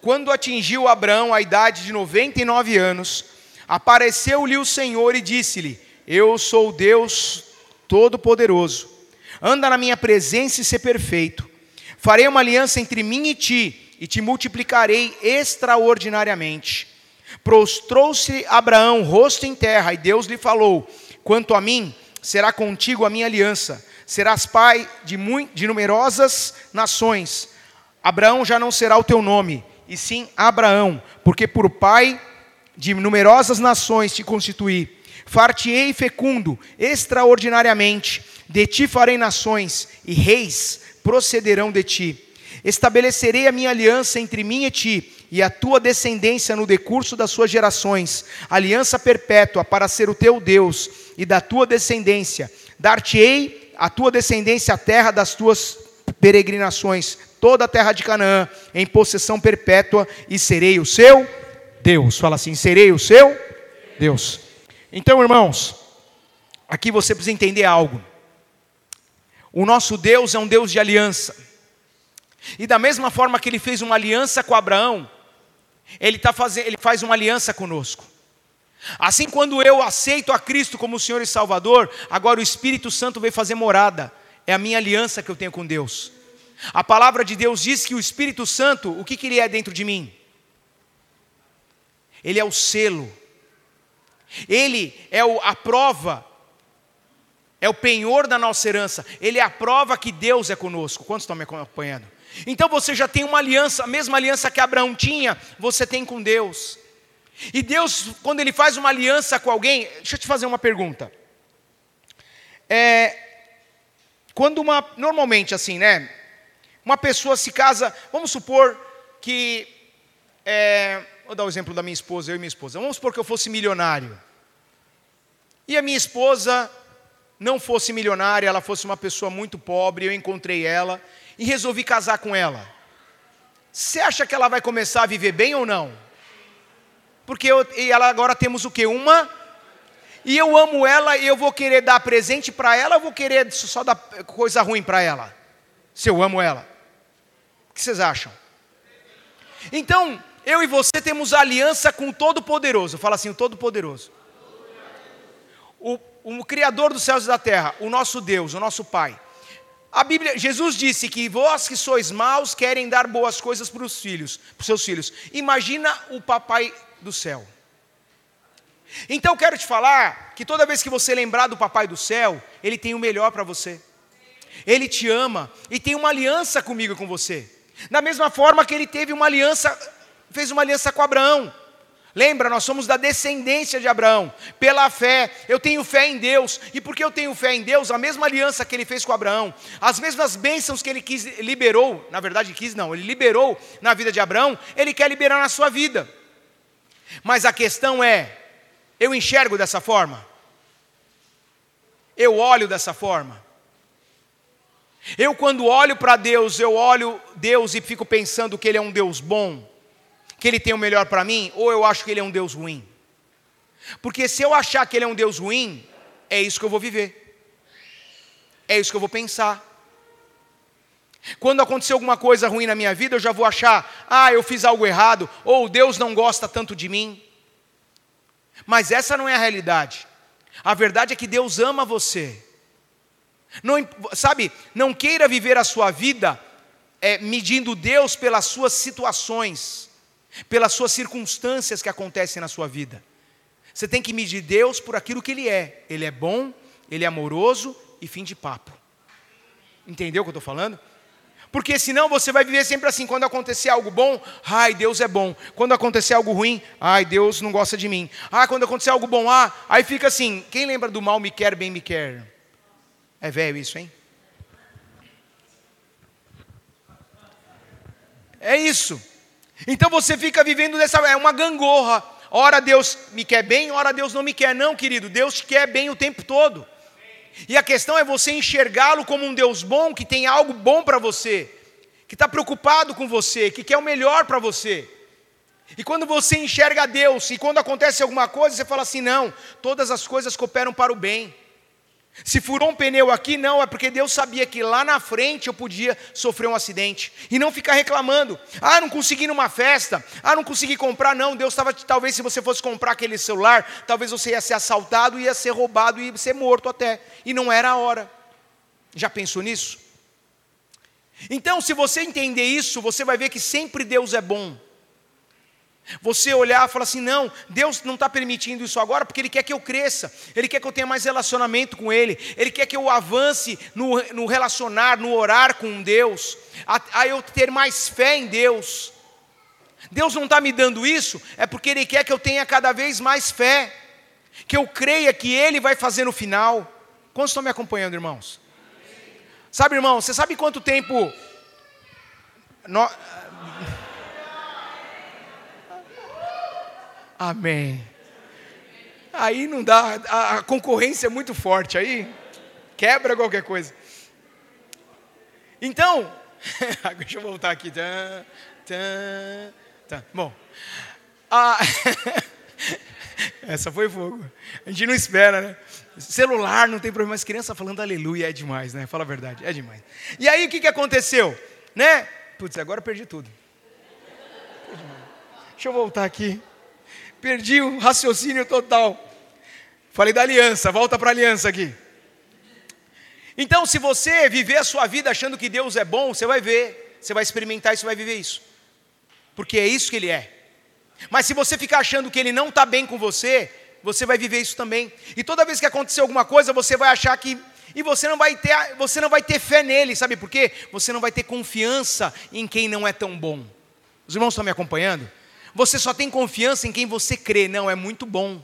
quando atingiu Abrão a idade de 99 anos, apareceu-lhe o Senhor e disse-lhe: eu sou o Deus Todo-Poderoso, anda na minha presença e ser perfeito. Farei uma aliança entre mim e te multiplicarei extraordinariamente. Prostrou-se Abraão, rosto em terra, e Deus lhe falou: quanto a mim, será contigo a minha aliança, serás pai de numerosas nações. Abraão já não será o teu nome, e sim Abraão, porque por pai de numerosas nações te constituí. Far-te-ei fecundo extraordinariamente, de ti farei nações, e reis procederão de ti. Estabelecerei a minha aliança entre mim e ti, e a tua descendência no decurso das suas gerações, aliança perpétua para ser o teu Deus, e da tua descendência. Dar-te-ei a tua descendência a terra das tuas peregrinações, toda a terra de Canaã, em possessão perpétua, e serei o seu Deus. Fala assim: serei o seu Deus. Então, irmãos, aqui você precisa entender algo. O nosso Deus é um Deus de aliança. E da mesma forma que Ele fez uma aliança com Abraão, Ele faz uma aliança conosco. Assim, quando eu aceito a Cristo como Senhor e Salvador, agora o Espírito Santo veio fazer morada. É a minha aliança que eu tenho com Deus. A palavra de Deus diz que o Espírito Santo, o que Ele é dentro de mim? Ele é o selo. Ele é a prova. É o penhor da nossa herança. Ele é a prova que Deus é conosco. Quantos estão me acompanhando? Então você já tem uma aliança, a mesma aliança que Abraão tinha, você tem com Deus. E Deus, quando Ele faz uma aliança com alguém, deixa eu te fazer uma pergunta. Normalmente assim, né? Uma pessoa se casa, vamos supor que, vou dar o exemplo da minha esposa, eu e minha esposa. Vamos supor que eu fosse milionário. E a minha esposa não fosse milionária, ela fosse uma pessoa muito pobre, eu encontrei ela e resolvi casar com ela. Você acha que ela vai começar a viver bem ou não? Porque ela agora temos o quê? E eu amo ela e eu vou querer dar presente para ela, ou vou querer só dar coisa ruim para ela? Se eu amo ela. O que vocês acham? Então, eu e você temos aliança com o Todo-Poderoso. Fala assim: o Todo-Poderoso. O Criador dos céus e da terra, o nosso Deus, o nosso Pai. A Bíblia, Jesus disse que vós que sois maus querem dar boas coisas para os seus filhos. Imagina o Papai do céu. Então eu quero te falar que toda vez que você lembrar do Papai do céu, Ele tem o melhor para você. Ele te ama e tem uma aliança comigo e com você. Da mesma forma que Ele fez uma aliança com Abraão. Lembra, nós somos da descendência de Abraão. Pela fé, eu tenho fé em Deus. E porque eu tenho fé em Deus, a mesma aliança que Ele fez com Abraão, as mesmas bênçãos que Ele liberou Ele liberou na vida de Abraão, Ele quer liberar na sua vida. Mas a questão é, eu enxergo dessa forma? Eu olho dessa forma? Eu, quando olho para Deus, eu olho Deus e fico pensando que Ele é um Deus bom, que Ele tem o melhor para mim, ou eu acho que Ele é um Deus ruim? Porque se eu achar que Ele é um Deus ruim, é isso que eu vou viver, é isso que eu vou pensar. Quando acontecer alguma coisa ruim na minha vida, eu já vou achar: eu fiz algo errado, ou Deus não gosta tanto de mim. Mas essa não é a realidade. A verdade é que Deus ama você. Não queira viver a sua vida medindo Deus pelas suas situações, pelas suas circunstâncias que acontecem na sua vida. Você tem que medir Deus por aquilo que Ele é. Ele é bom, Ele é amoroso e fim de papo. Entendeu o que eu estou falando? Porque senão você vai viver sempre assim: quando acontecer algo bom, Deus é bom. Quando acontecer algo ruim, Deus não gosta de mim. Quando acontecer algo bom, aí fica assim. Quem lembra do mal me quer, bem me quer? É velho isso, hein? É isso. Então você fica vivendo é uma gangorra. Ora Deus me quer bem, ora Deus não me quer. Não, querido, Deus te quer bem o tempo todo. E a questão é você enxergá-lo como um Deus bom, que tem algo bom para você, que está preocupado com você, que quer o melhor para você. E quando você enxerga Deus, e quando acontece alguma coisa, você fala assim: não, todas as coisas cooperam para o bem. Se furou um pneu aqui, não, é porque Deus sabia que lá na frente eu podia sofrer um acidente. E não ficar reclamando. Ah, não consegui ir numa festa. Ah, não consegui comprar. Não, Deus estava, talvez se você fosse comprar aquele celular, talvez você ia ser assaltado, ia ser roubado, ia ser morto até. E não era a hora. Já pensou nisso? Então, se você entender isso, você vai ver que sempre Deus é bom. Você olhar e falar assim, não, Deus não está permitindo isso agora porque Ele quer que eu cresça, Ele quer que eu tenha mais relacionamento com Ele, Ele quer que eu avance no relacionar, no orar com Deus, a eu ter mais fé em Deus. Deus não está me dando isso, é porque Ele quer que eu tenha cada vez mais fé, que eu creia que Ele vai fazer no final. Quantos estão me acompanhando, irmãos? Sabe, irmão, você sabe quanto tempo... Amém. Aí não dá, a concorrência é muito forte, aí quebra qualquer coisa. Então, deixa eu voltar aqui. Bom, essa foi fogo. A gente não espera, né? Celular não tem problema, mas criança falando aleluia é demais, né? Fala a verdade, é demais. E aí o que aconteceu? Né? Putz, agora eu perdi tudo. Deixa eu voltar aqui. Perdi o raciocínio total. Falei da aliança, volta para a aliança aqui. Então, se você viver a sua vida achando que Deus é bom, você vai ver, você vai experimentar isso, vai viver isso. Porque é isso que Ele é. Mas se você ficar achando que Ele não está bem com você, você vai viver isso também. E toda vez que acontecer alguma coisa, você vai achar que... E você não vai ter fé nele, sabe por quê? Você não vai ter confiança em quem não é tão bom. Os irmãos estão me acompanhando? Você só tem confiança em quem você crê. Não, é muito bom.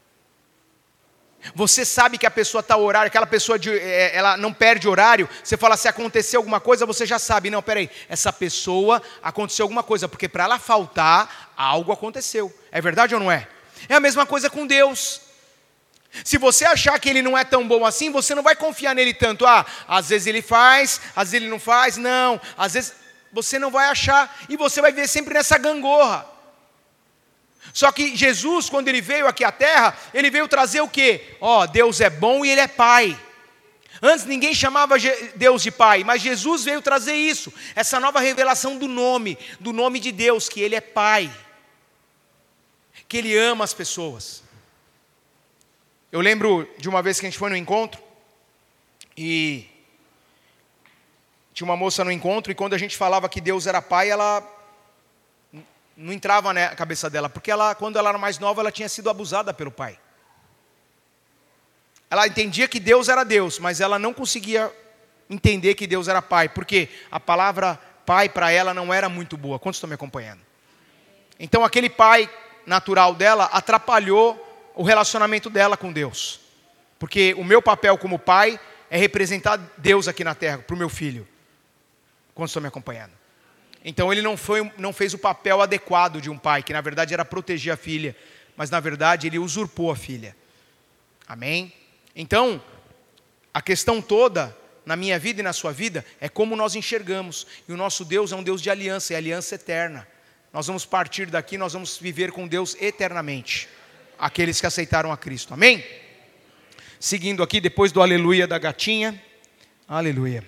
Você sabe que a pessoa está horário, aquela pessoa ela não perde horário. Você fala, se acontecer alguma coisa, você já sabe. Não, peraí, essa pessoa aconteceu alguma coisa, porque para ela faltar, algo aconteceu. É verdade ou não é? É a mesma coisa com Deus. Se você achar que Ele não é tão bom assim, você não vai confiar nele tanto. Ah, às vezes Ele faz, às vezes Ele não faz. Não, às vezes você não vai achar. E você vai viver sempre nessa gangorra. Só que Jesus, quando Ele veio aqui à terra, Ele veio trazer o quê? Deus é bom e Ele é Pai. Antes ninguém chamava Deus de Pai, mas Jesus veio trazer isso. Essa nova revelação do nome de Deus, que Ele é Pai. Que Ele ama as pessoas. Eu lembro de uma vez que a gente foi no encontro, e tinha uma moça no encontro, e quando a gente falava que Deus era Pai, ela... não entrava na cabeça dela, porque quando ela era mais nova, ela tinha sido abusada pelo pai. Ela entendia que Deus era Deus, mas ela não conseguia entender que Deus era Pai, porque a palavra Pai para ela não era muito boa. Quantos estão me acompanhando? Então aquele pai natural dela atrapalhou o relacionamento dela com Deus. Porque o meu papel como pai é representar Deus aqui na terra, para o meu filho. Quantos estão me acompanhando? Então ele não fez o papel adequado de um pai, que na verdade era proteger a filha, mas na verdade ele usurpou a filha. Amém? Então, a questão toda, na minha vida e na sua vida, é como nós enxergamos. E o nosso Deus é um Deus de aliança, é aliança eterna. Nós vamos partir daqui, nós vamos viver com Deus eternamente. Aqueles que aceitaram a Cristo. Amém? Seguindo aqui, depois do aleluia da gatinha. Aleluia.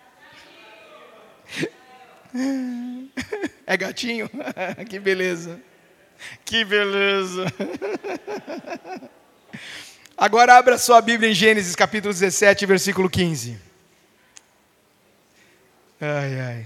É gatinho? Que beleza. Que beleza. Agora abra sua Bíblia em Gênesis capítulo 17, versículo 15. Ai, ai.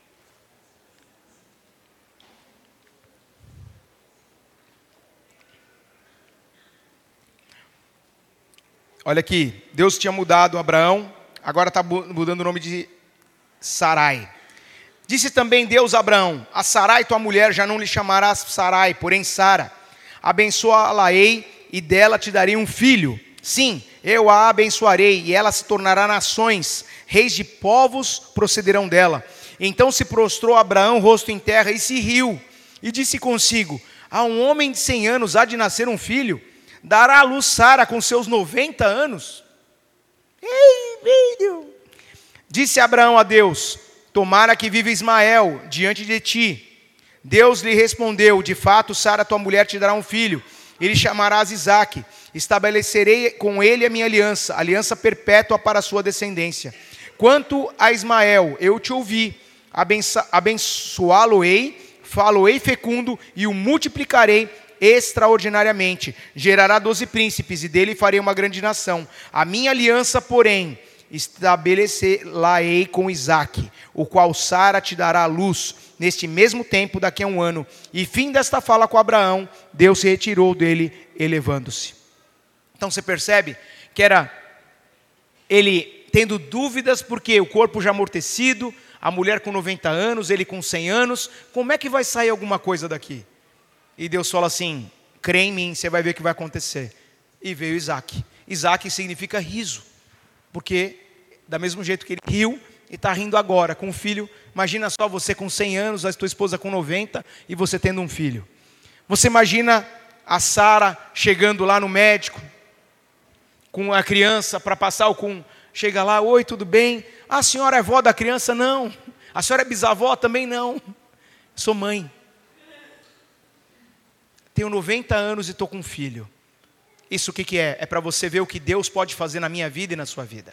Olha aqui, Deus tinha mudado Abraão, agora está mudando o nome de Sarai. Disse também Deus a Abraão, a Sarai tua mulher já não lhe chamarás Sarai, porém Sara. Abençoá-la-ei e dela te darei um filho. Sim, eu a abençoarei e ela se tornará nações, reis de povos procederão dela. Então se prostrou Abraão rosto em terra e se riu. E disse consigo, a um homem de 100 anos há de nascer um filho? Dará à luz Sara com seus 90 anos? Ei, filho! Disse Abraão a Deus, tomara que viva Ismael diante de ti. Deus lhe respondeu, de fato Sara tua mulher te dará um filho, ele chamarás Isaque. estabelecerei com ele a minha aliança, aliança perpétua para a sua descendência. Quanto a Ismael, eu te ouvi, abençoá-lo-ei, fá-lo-ei fecundo e o multiplicarei extraordinariamente. Gerará 12 príncipes e dele farei uma grande nação. A minha aliança, porém, estabelecer-la-ei com Isaque, o qual Sara te dará à luz neste mesmo tempo, daqui a 1 ano. E fim desta fala com Abraão, Deus se retirou dele, elevando-se. Então você percebe que era ele tendo dúvidas, porque o corpo já amortecido, a mulher com 90 anos, ele com 100 anos, como é que vai sair alguma coisa daqui? E Deus fala assim, crê em mim, você vai ver o que vai acontecer. E veio Isaque. Isaque significa riso, porque da mesmo jeito que ele riu, e está rindo agora com um filho. Imagina só você com 100 anos, a tua esposa com 90 e você tendo um filho. Você imagina a Sara chegando lá no médico com a criança para passar chega lá, oi, tudo bem? A senhora é avó da criança? Não. A senhora é bisavó? Também não. Sou mãe. Tenho 90 anos e estou com um filho. Isso o que é? É para você ver o que Deus pode fazer na minha vida e na sua vida.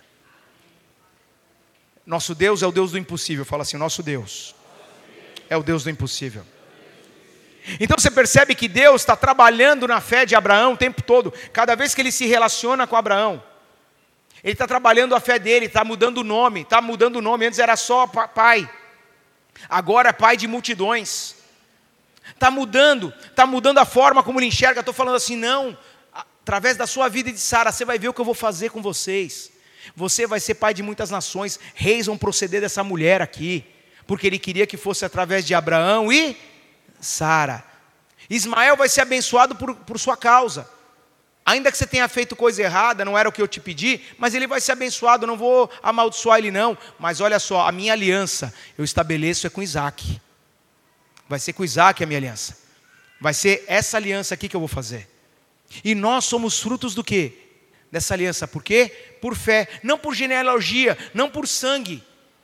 Nosso Deus é o Deus do impossível. Fala assim, nosso Deus é o Deus do impossível. Então você percebe que Deus está trabalhando na fé de Abraão o tempo todo. Cada vez que ele se relaciona com Abraão, ele está trabalhando a fé dele, está mudando o nome. Antes era só pai, agora é pai de multidões. Está mudando a forma como ele enxerga. Estou falando assim, não, através da sua vida e de Sara, você vai ver o que eu vou fazer com vocês. Você vai ser pai de muitas nações, reis vão proceder dessa mulher aqui, porque ele queria que fosse através de Abraão e Sara. Ismael vai ser abençoado por sua causa. Ainda que você tenha feito coisa errada, não era o que eu te pedi, mas ele vai ser abençoado, não vou amaldiçoar ele não. Mas olha só, a minha aliança eu estabeleço com Isaque. Vai ser com Isaque a minha aliança. Vai ser essa aliança aqui que eu vou fazer. E nós somos frutos do quê? Dessa aliança. Por quê? Por fé. Não por genealogia, não por sangue.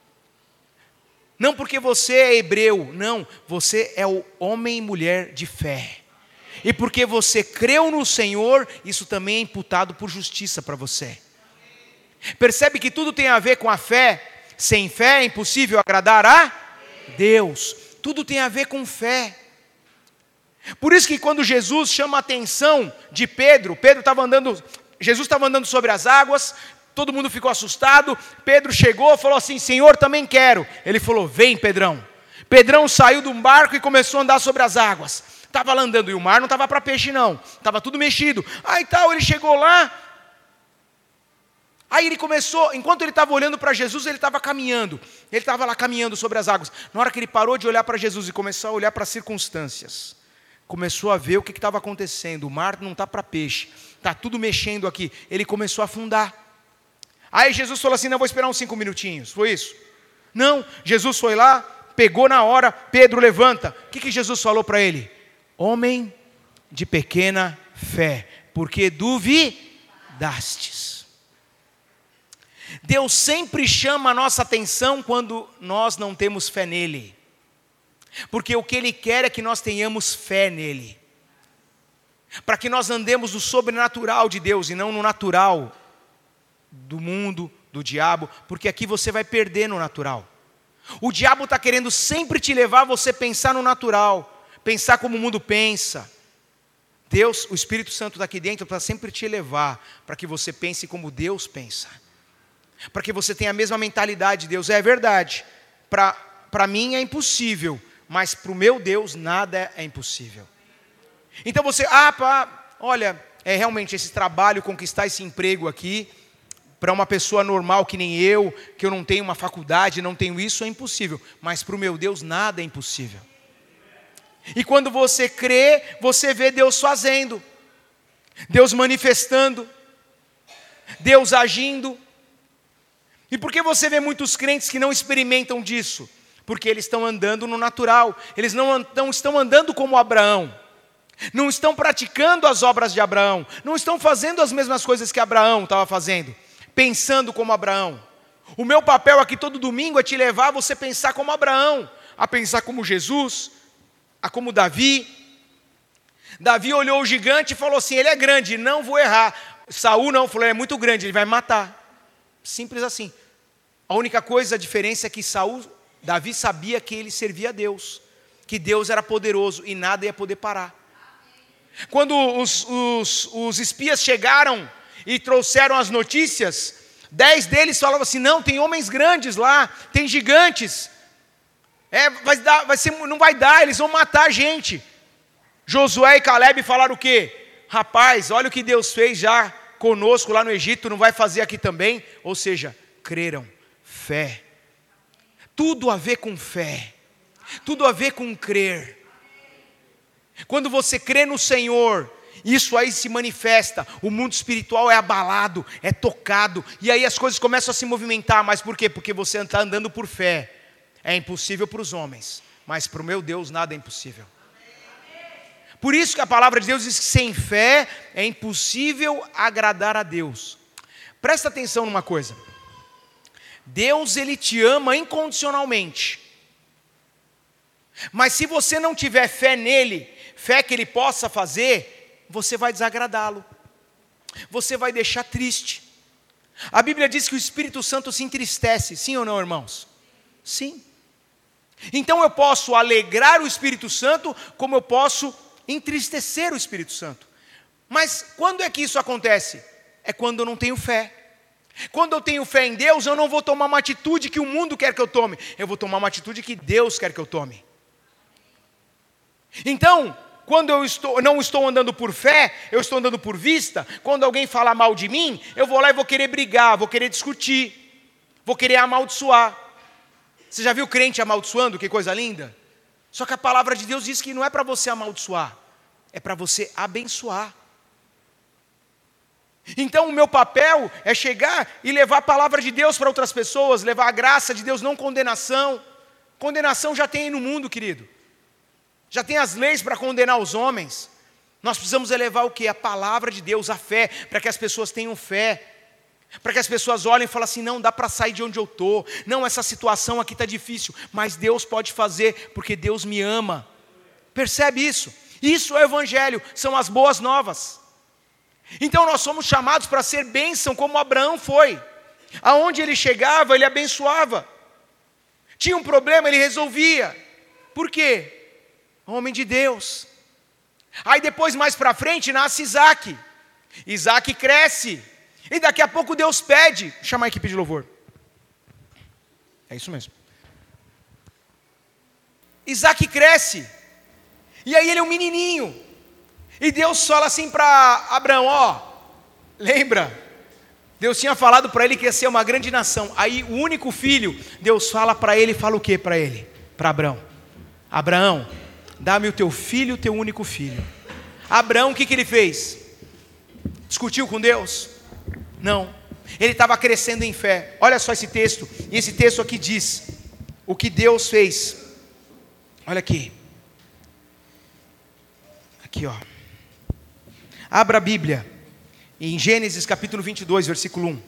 Não porque você é hebreu, não. Você é o homem e mulher de fé. E porque você creu no Senhor, isso também é imputado por justiça para você. Percebe que tudo tem a ver com a fé. Sem fé é impossível agradar a Deus. Tudo tem a ver com fé. Por isso que quando Jesus chama a atenção de Pedro, Jesus estava andando sobre as águas, todo mundo ficou assustado, Pedro chegou e falou assim, Senhor, também quero. Ele falou, vem Pedrão. Pedrão saiu de um barco e começou a andar sobre as águas. Estava lá andando e o mar não estava para peixe não, estava tudo mexido. Aí tal, ele chegou lá, aí ele começou, enquanto ele estava olhando para Jesus, ele estava caminhando. Ele estava lá caminhando sobre as águas. Na hora que ele parou de olhar para Jesus e começou a olhar para as circunstâncias, começou a ver o que estava acontecendo. O mar não está para peixe, está tudo mexendo aqui. Ele começou a afundar. Aí Jesus falou assim, não, vou esperar uns 5 minutinhos. Foi isso? Não, Jesus foi lá, pegou na hora, Pedro levanta. O que Jesus falou para ele? Homem de pequena fé, porque duvidastes. Deus sempre chama a nossa atenção quando nós não temos fé nele. Porque o que Ele quer é que nós tenhamos fé nele. Para que nós andemos no sobrenatural de Deus e não no natural do mundo, do diabo. Porque aqui você vai perder no natural. O diabo está querendo sempre te levar a você pensar no natural. Pensar como o mundo pensa. Deus, o Espírito Santo está aqui dentro para sempre te levar. Para que você pense como Deus pensa. Para que você tenha a mesma mentalidade de Deus. É verdade. Para mim é impossível. Mas para o meu Deus nada é impossível. Então você, olha, realmente esse trabalho, conquistar esse emprego aqui, para uma pessoa normal que nem eu, que eu não tenho uma faculdade, não tenho isso, é impossível. Mas para o meu Deus nada é impossível. E quando você crê, você vê Deus fazendo, Deus manifestando, Deus agindo. E por que você vê muitos crentes que não experimentam disso? Porque eles estão andando no natural, eles não estão andando como Abraão, não estão praticando as obras de Abraão, não estão fazendo as mesmas coisas que Abraão estava fazendo, pensando como Abraão. O meu papel aqui todo domingo é te levar a você pensar como Abraão, a pensar como Jesus, a como Davi. Davi olhou o gigante e falou assim: ele é grande, não vou errar. Saul não, falou: é muito grande, ele vai me matar. Simples assim. A única coisa, a diferença é que Davi sabia que ele servia a Deus, que Deus era poderoso e nada ia poder parar. Quando os espias chegaram e trouxeram as notícias, 10 deles falavam assim: não, tem homens grandes lá, tem gigantes, não vai dar, eles vão matar a gente. Josué e Caleb falaram o quê? Rapaz, olha o que Deus fez já conosco lá no Egito, não vai fazer aqui também? Ou seja, creram, fé. Tudo a ver com fé, tudo a ver com crer. Quando você crê no Senhor, isso aí se manifesta, o mundo espiritual é abalado, é tocado, e aí as coisas começam a se movimentar. Mas por quê? Porque você está andando por fé. É impossível para os homens, mas para o meu Deus nada é impossível. Por isso que a palavra de Deus diz que sem fé é impossível agradar a Deus. Presta atenção numa coisa. Deus, Ele te ama incondicionalmente. Mas se você não tiver fé nele, fé que Ele possa fazer, você vai desagradá-lo. Você vai deixar triste. A Bíblia diz que o Espírito Santo se entristece, sim ou não, irmãos? Sim. Então eu posso alegrar o Espírito Santo, como eu posso entristecer o Espírito Santo. Mas quando é que isso acontece? É quando eu não tenho fé. Quando eu tenho fé em Deus, eu não vou tomar uma atitude que o mundo quer que eu tome, eu vou tomar uma atitude que Deus quer que eu tome. Então, quando eu não estou andando por fé, eu estou andando por vista. Quando alguém fala mal de mim, eu vou lá e vou querer brigar, vou querer discutir, vou querer amaldiçoar. Você já viu crente amaldiçoando? Que coisa linda. Só que a palavra de Deus diz que não é para você amaldiçoar, é para você abençoar. Então o meu papel é chegar e levar a palavra de Deus para outras pessoas, levar a graça de Deus, não condenação. Condenação já tem aí no mundo, querido. Já tem as leis para condenar os homens. Nós precisamos elevar o quê? A palavra de Deus, a fé, para que as pessoas tenham fé. Para que as pessoas olhem e falem assim: não, dá para sair de onde eu estou. Não, essa situação aqui está difícil, mas Deus pode fazer, porque Deus me ama. Percebe isso? Isso é o Evangelho, são as boas novas. Então nós somos chamados para ser bênção, como Abraão foi. Aonde ele chegava, ele abençoava. Tinha um problema, ele resolvia. Por quê? Homem de Deus. Aí depois, mais para frente, nasce Isaac. Isaac cresce. E daqui a pouco Deus pede. Chama a equipe de louvor. É isso mesmo. Isaac cresce. E aí ele é um menininho. E Deus fala assim para Abraão: ó, lembra? Deus tinha falado para ele que ia ser uma grande nação. Aí o único filho, Deus fala para ele, fala o que para ele? Para Abraão: Abraão, dá-me o teu filho, o teu único filho. Abraão, o que ele fez? Discutiu com Deus? Não. Ele estava crescendo em fé. Olha só esse texto. E esse texto aqui diz o que Deus fez. Olha aqui. Aqui, ó. Abra a Bíblia em Gênesis capítulo 22, versículo 1.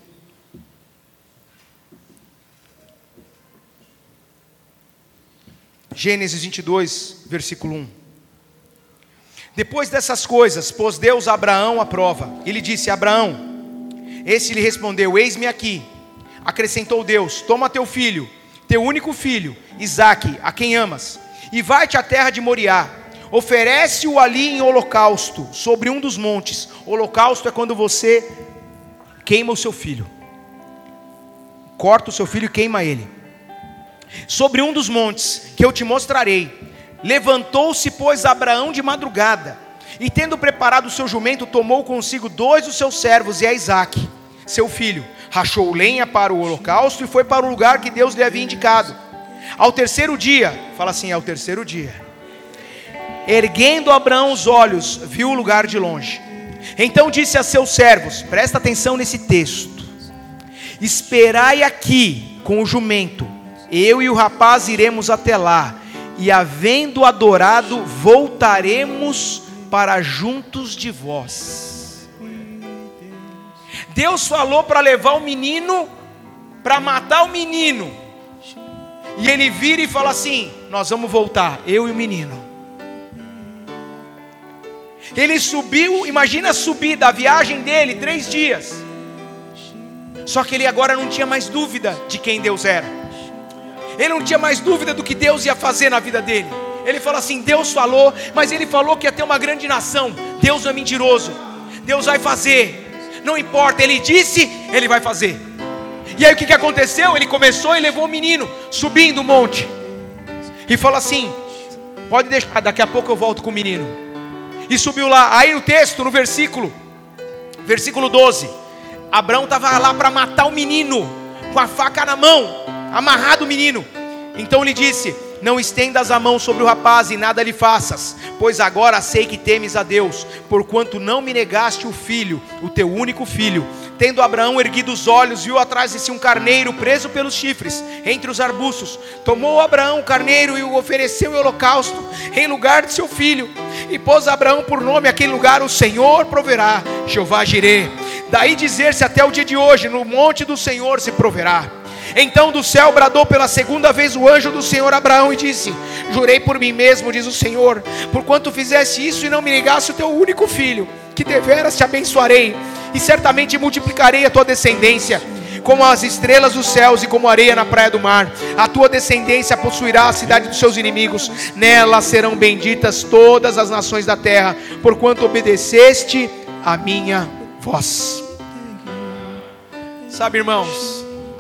Gênesis 22, versículo 1. Depois dessas coisas, pôs Deus a Abraão à prova. E lhe disse: Abraão. Esse lhe respondeu: eis-me aqui. Acrescentou Deus: toma teu filho, teu único filho, Isaque, a quem amas, e vai-te à terra de Moriá. Oferece-o ali em holocausto, sobre um dos montes. Holocausto é quando você queima o seu filho. Corta o seu filho e queima ele. Sobre um dos montes, que eu te mostrarei. Levantou-se, pois, Abraão de madrugada, e tendo preparado o seu jumento, tomou consigo 2 dos seus servos e a Isaque, seu filho. Rachou lenha para o holocausto e foi para o lugar que Deus lhe havia indicado. Ao terceiro dia, fala assim, ao terceiro dia, erguendo Abraão os olhos, viu o lugar de longe. Então disse a seus servos, presta atenção nesse texto: esperai aqui com o jumento, eu e o rapaz iremos até lá, e havendo adorado, voltaremos para juntos de vós. Deus falou para levar o menino, para matar o menino, e ele vira e fala assim: nós vamos voltar, eu e o menino. Ele subiu, imagina subir da viagem dele 3 dias. Só que ele agora não tinha mais dúvida de quem Deus era. Ele não tinha mais dúvida do que Deus ia fazer na vida dele. Ele falou assim, Deus falou, mas ele falou que ia ter uma grande nação. Deus não é mentiroso, Deus vai fazer. Não importa, ele disse, ele vai fazer. E aí o que aconteceu? Ele começou e levou o menino subindo o monte. E falou assim, pode deixar, daqui a pouco eu volto com o menino. E subiu lá. Aí o texto, no versículo 12, Abraão estava lá para matar o menino, com a faca na mão, amarrado o menino. Então lhe disse, não estendas a mão sobre o rapaz e nada lhe faças, pois agora sei que temes a Deus, porquanto não me negaste o filho, o teu único filho. Tendo Abraão erguido os olhos, viu atrás de si um carneiro preso pelos chifres, entre os arbustos. Tomou Abraão o carneiro e o ofereceu em holocausto, em lugar de seu filho. E pôs Abraão por nome aquele lugar, o Senhor proverá, Jeová Jirê. Daí dizer-se até o dia de hoje, no monte do Senhor se proverá. Então do céu bradou pela segunda vez o anjo do Senhor a Abraão e disse, jurei por mim mesmo, diz o Senhor, porquanto fizeste isso e não me negaste o teu único filho, que deveras te abençoarei, e certamente multiplicarei a tua descendência, como as estrelas dos céus e como a areia na praia do mar. A tua descendência possuirá a cidade dos seus inimigos, nela serão benditas todas as nações da terra, porquanto obedeceste a minha voz. Sabe, irmãos,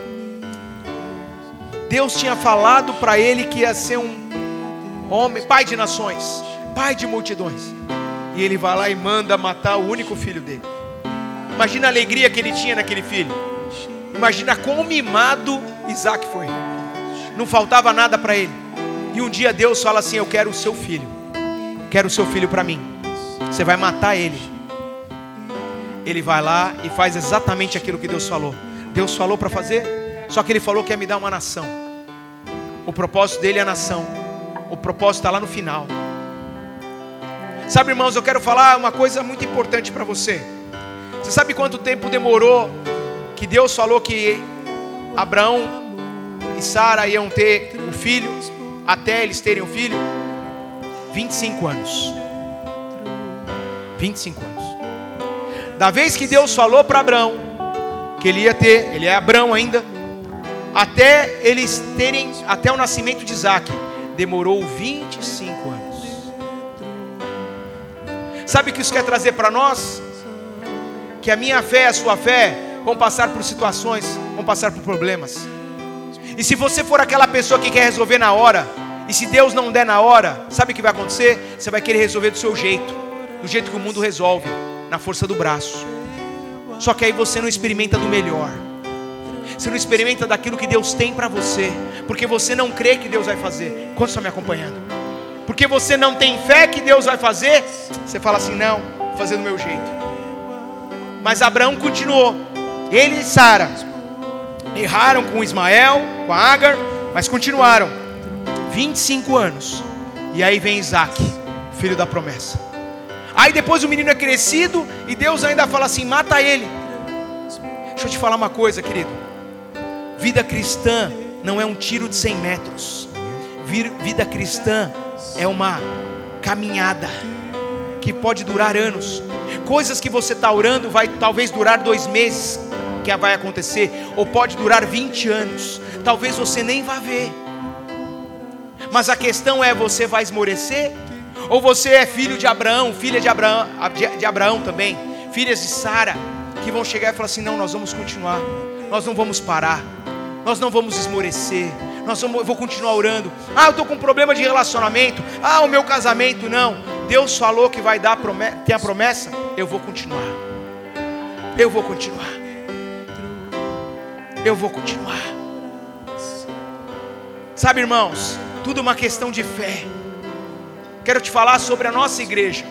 Deus tinha falado para ele que ia ser um homem, pai de nações, pai de multidões. E ele vai lá e manda matar o único filho dele. Imagina a alegria que ele tinha naquele filho. Imagina quão mimado Isaac foi. Não faltava nada para ele. E um dia Deus fala assim, eu quero o seu filho. Quero o seu filho para mim. Você vai matar ele. Ele vai lá e faz exatamente aquilo que Deus falou. Deus falou para fazer, só que ele falou que ia me dar uma nação. O propósito dele é a nação. O propósito está lá no final. Sabe, irmãos, eu quero falar uma coisa muito importante para você. Você sabe quanto tempo demorou que Deus falou que Abraão e Sara iam ter um filho, até eles terem um filho? 25 anos. 25 anos. Da vez que Deus falou para Abraão que ele ia ter, ele é Abraão ainda, até eles terem, até o nascimento de Isaac, demorou 25 anos. Sabe o que isso quer trazer para nós? Que a minha fé e a sua fé vão passar por situações, vão passar por problemas. E se você for aquela pessoa que quer resolver na hora, e se Deus não der na hora, sabe o que vai acontecer? Você vai querer resolver do seu jeito, do jeito que o mundo resolve, na força do braço. Só que aí você não experimenta do melhor. Você não experimenta daquilo que Deus tem para você, porque você não crê que Deus vai fazer. Quantos estão me acompanhando? Porque você não tem fé que Deus vai fazer, você fala assim, não, vou fazer do meu jeito. Mas Abraão continuou. Ele e Sara erraram com Ismael, com Agar, mas continuaram. 25 anos. E aí vem Isaac, filho da promessa. Aí depois o menino é crescido e Deus ainda fala assim, mata ele. Deixa eu te falar uma coisa, querido. Vida cristã não é um tiro de 100 metros. Vida cristã é uma caminhada que pode durar anos. Coisas que você está orando vai talvez durar 2 meses, que vai acontecer, ou pode durar 20 anos. Talvez você nem vá ver. Mas a questão é, você vai esmorecer? Ou você é filho de Abraão, filha de Abraão também, filhas de Sara, que vão chegar e falar assim, não, nós vamos continuar, nós não vamos parar, nós não vamos esmorecer, eu vou continuar orando. Eu estou com um problema de relacionamento, o meu casamento, não. Deus falou que vai dar tem a promessa, eu vou continuar. Eu vou continuar. Eu vou continuar. Sabe, irmãos, tudo uma questão de fé. Quero te falar sobre a nossa igreja.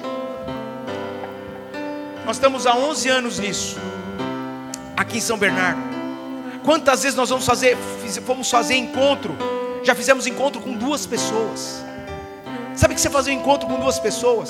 Nós estamos há 11 anos nisso, aqui em São Bernardo. Quantas vezes nós fomos fazer encontro? Já fizemos encontro com 2 pessoas. Sabe o que você fazer um encontro com 2 pessoas?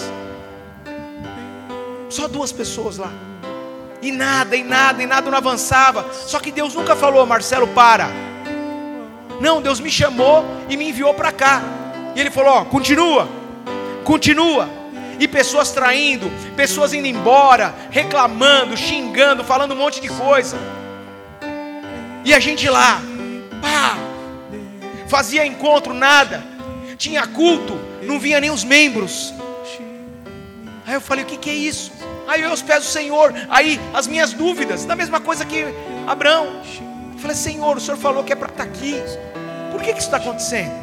Só 2 pessoas lá. E nada não avançava. Só que Deus nunca falou, Marcelo, para. Não, Deus me chamou e me enviou para cá. E Ele falou, continua. E pessoas traindo, pessoas indo embora, reclamando, xingando, falando um monte de coisa. E a gente lá, pá, fazia encontro, nada. Tinha culto, não vinha nem os membros. Aí eu falei, o que é isso? Aí eu aos pés do Senhor. Aí as minhas dúvidas, da mesma coisa que Abraão. Eu falei, Senhor, o Senhor falou que é para estar aqui. Por que isso está acontecendo?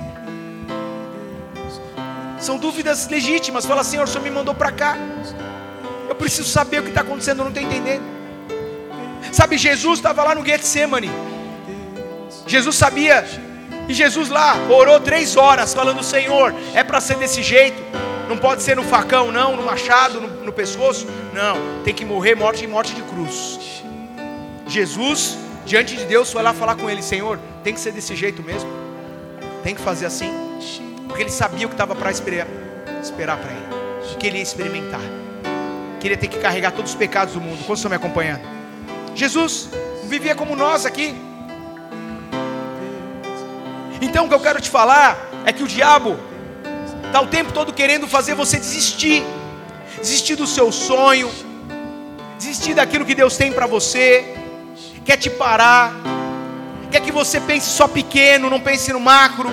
São dúvidas legítimas. Fala, Senhor, o Senhor me mandou para cá. Eu preciso saber o que está acontecendo, eu não estou entendendo. Sabe, Jesus estava lá no Getsemane. Jesus sabia. E Jesus lá orou 3 horas falando, Senhor, é para ser desse jeito. Não pode ser no facão não, no machado, no pescoço. Não, tem que morrer morte de cruz. Jesus, diante de Deus, foi lá falar com ele, Senhor, tem que ser desse jeito mesmo. Tem que fazer assim. Porque ele sabia o que estava para esperar para ele. Que ele ia experimentar. Que ele ia ter que carregar todos os pecados do mundo. Quantos estão me acompanhando? Jesus vivia como nós aqui. Então o que eu quero te falar é que o diabo está o tempo todo querendo fazer você desistir. Desistir do seu sonho. Desistir daquilo que Deus tem para você. Quer te parar. Quer que você pense só pequeno, não pense no macro.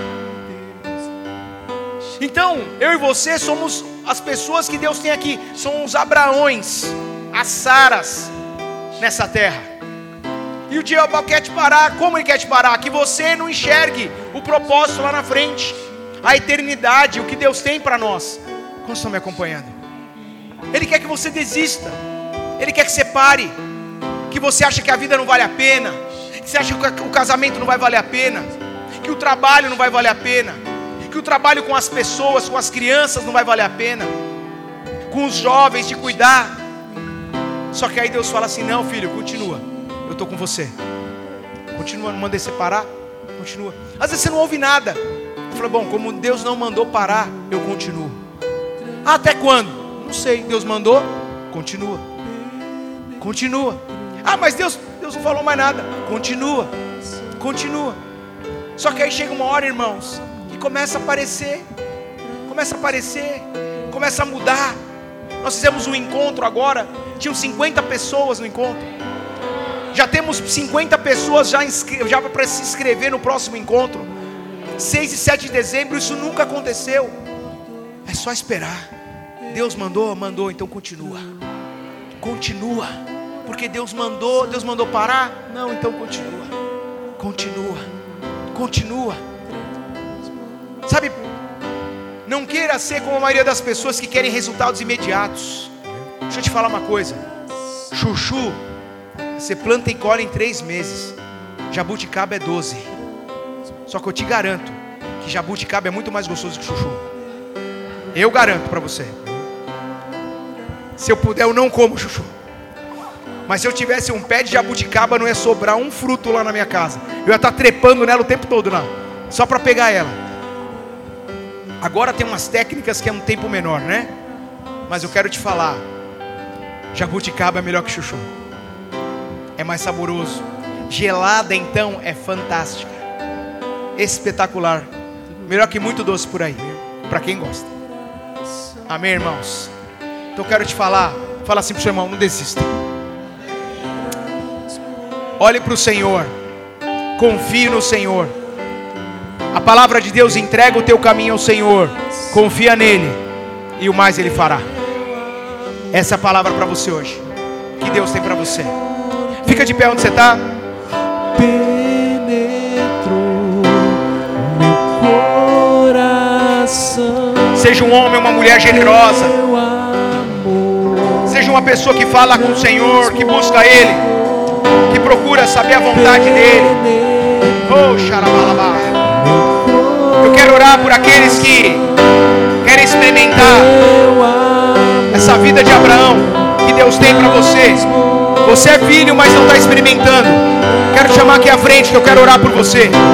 Então, eu e você somos as pessoas que Deus tem aqui. São os Abraões, as Saras nessa terra. E o diabo quer te parar. Como ele quer te parar? Que você não enxergue o propósito lá na frente, a eternidade, o que Deus tem para nós. Quantos estão me acompanhando? Ele quer que você desista. Ele quer que você pare. Que você acha que a vida não vale a pena. Que você acha que o casamento não vai valer a pena. Que o trabalho não vai valer a pena. Que o trabalho com as pessoas, com as crianças não vai valer a pena. Com os jovens, de cuidar. Só que aí Deus fala assim, não filho, continua. Eu estou com você. Continua, não mandei você parar. Continua. Às vezes você não ouve nada. Eu falo, bom, como Deus não mandou parar, eu continuo. Até quando? Não sei, Deus mandou, continua. Continua. Ah, mas Deus não falou mais nada. Continua. Continua. Só que aí chega uma hora, irmãos, que começa a aparecer. Começa a mudar. Nós fizemos um encontro agora. Tinham 50 pessoas no encontro. Já temos 50 pessoas já para se inscrever no próximo encontro. 6 e 7 de dezembro, isso nunca aconteceu. É só esperar. Deus mandou, então continua. Continua. Porque Deus mandou parar? Não, então continua. Sabe, não queira ser como a maioria das pessoas que querem resultados imediatos. Deixa eu te falar uma coisa. Chuchu, você planta e colhe em 3 meses. Jabuticaba é 12. Só que eu te garanto que jabuticaba é muito mais gostoso que chuchu. Eu garanto para você. Se eu puder, eu não como chuchu. Mas se eu tivesse um pé de jabuticaba, não ia sobrar um fruto lá na minha casa. Eu ia estar trepando nela o tempo todo, não. Só para pegar ela. Agora tem umas técnicas que é um tempo menor, né? Mas eu quero te falar. Jabuticaba é melhor que chuchu. É mais saboroso. Gelada então é fantástica. Espetacular. Melhor que muito doce por aí. Para quem gosta. Amém, irmãos? Então eu quero te falar. Fala assim pro seu irmão, não desista. Olhe para o Senhor. Confie no Senhor. A palavra de Deus, entrega o teu caminho ao Senhor. Confia nele. E o mais ele fará. Essa é a palavra para você hoje. Que Deus tem para você. Fica de pé onde você está. Seja um homem ou uma mulher generosa. Seja uma pessoa que fala com o Senhor, que busca Ele, que procura saber a vontade dEle. Oh, xarabalabá. Eu quero orar por aqueles que querem experimentar essa vida de Abraão que Deus tem para você. Você é filho, mas não está experimentando. Quero te chamar aqui à frente que eu quero orar por você.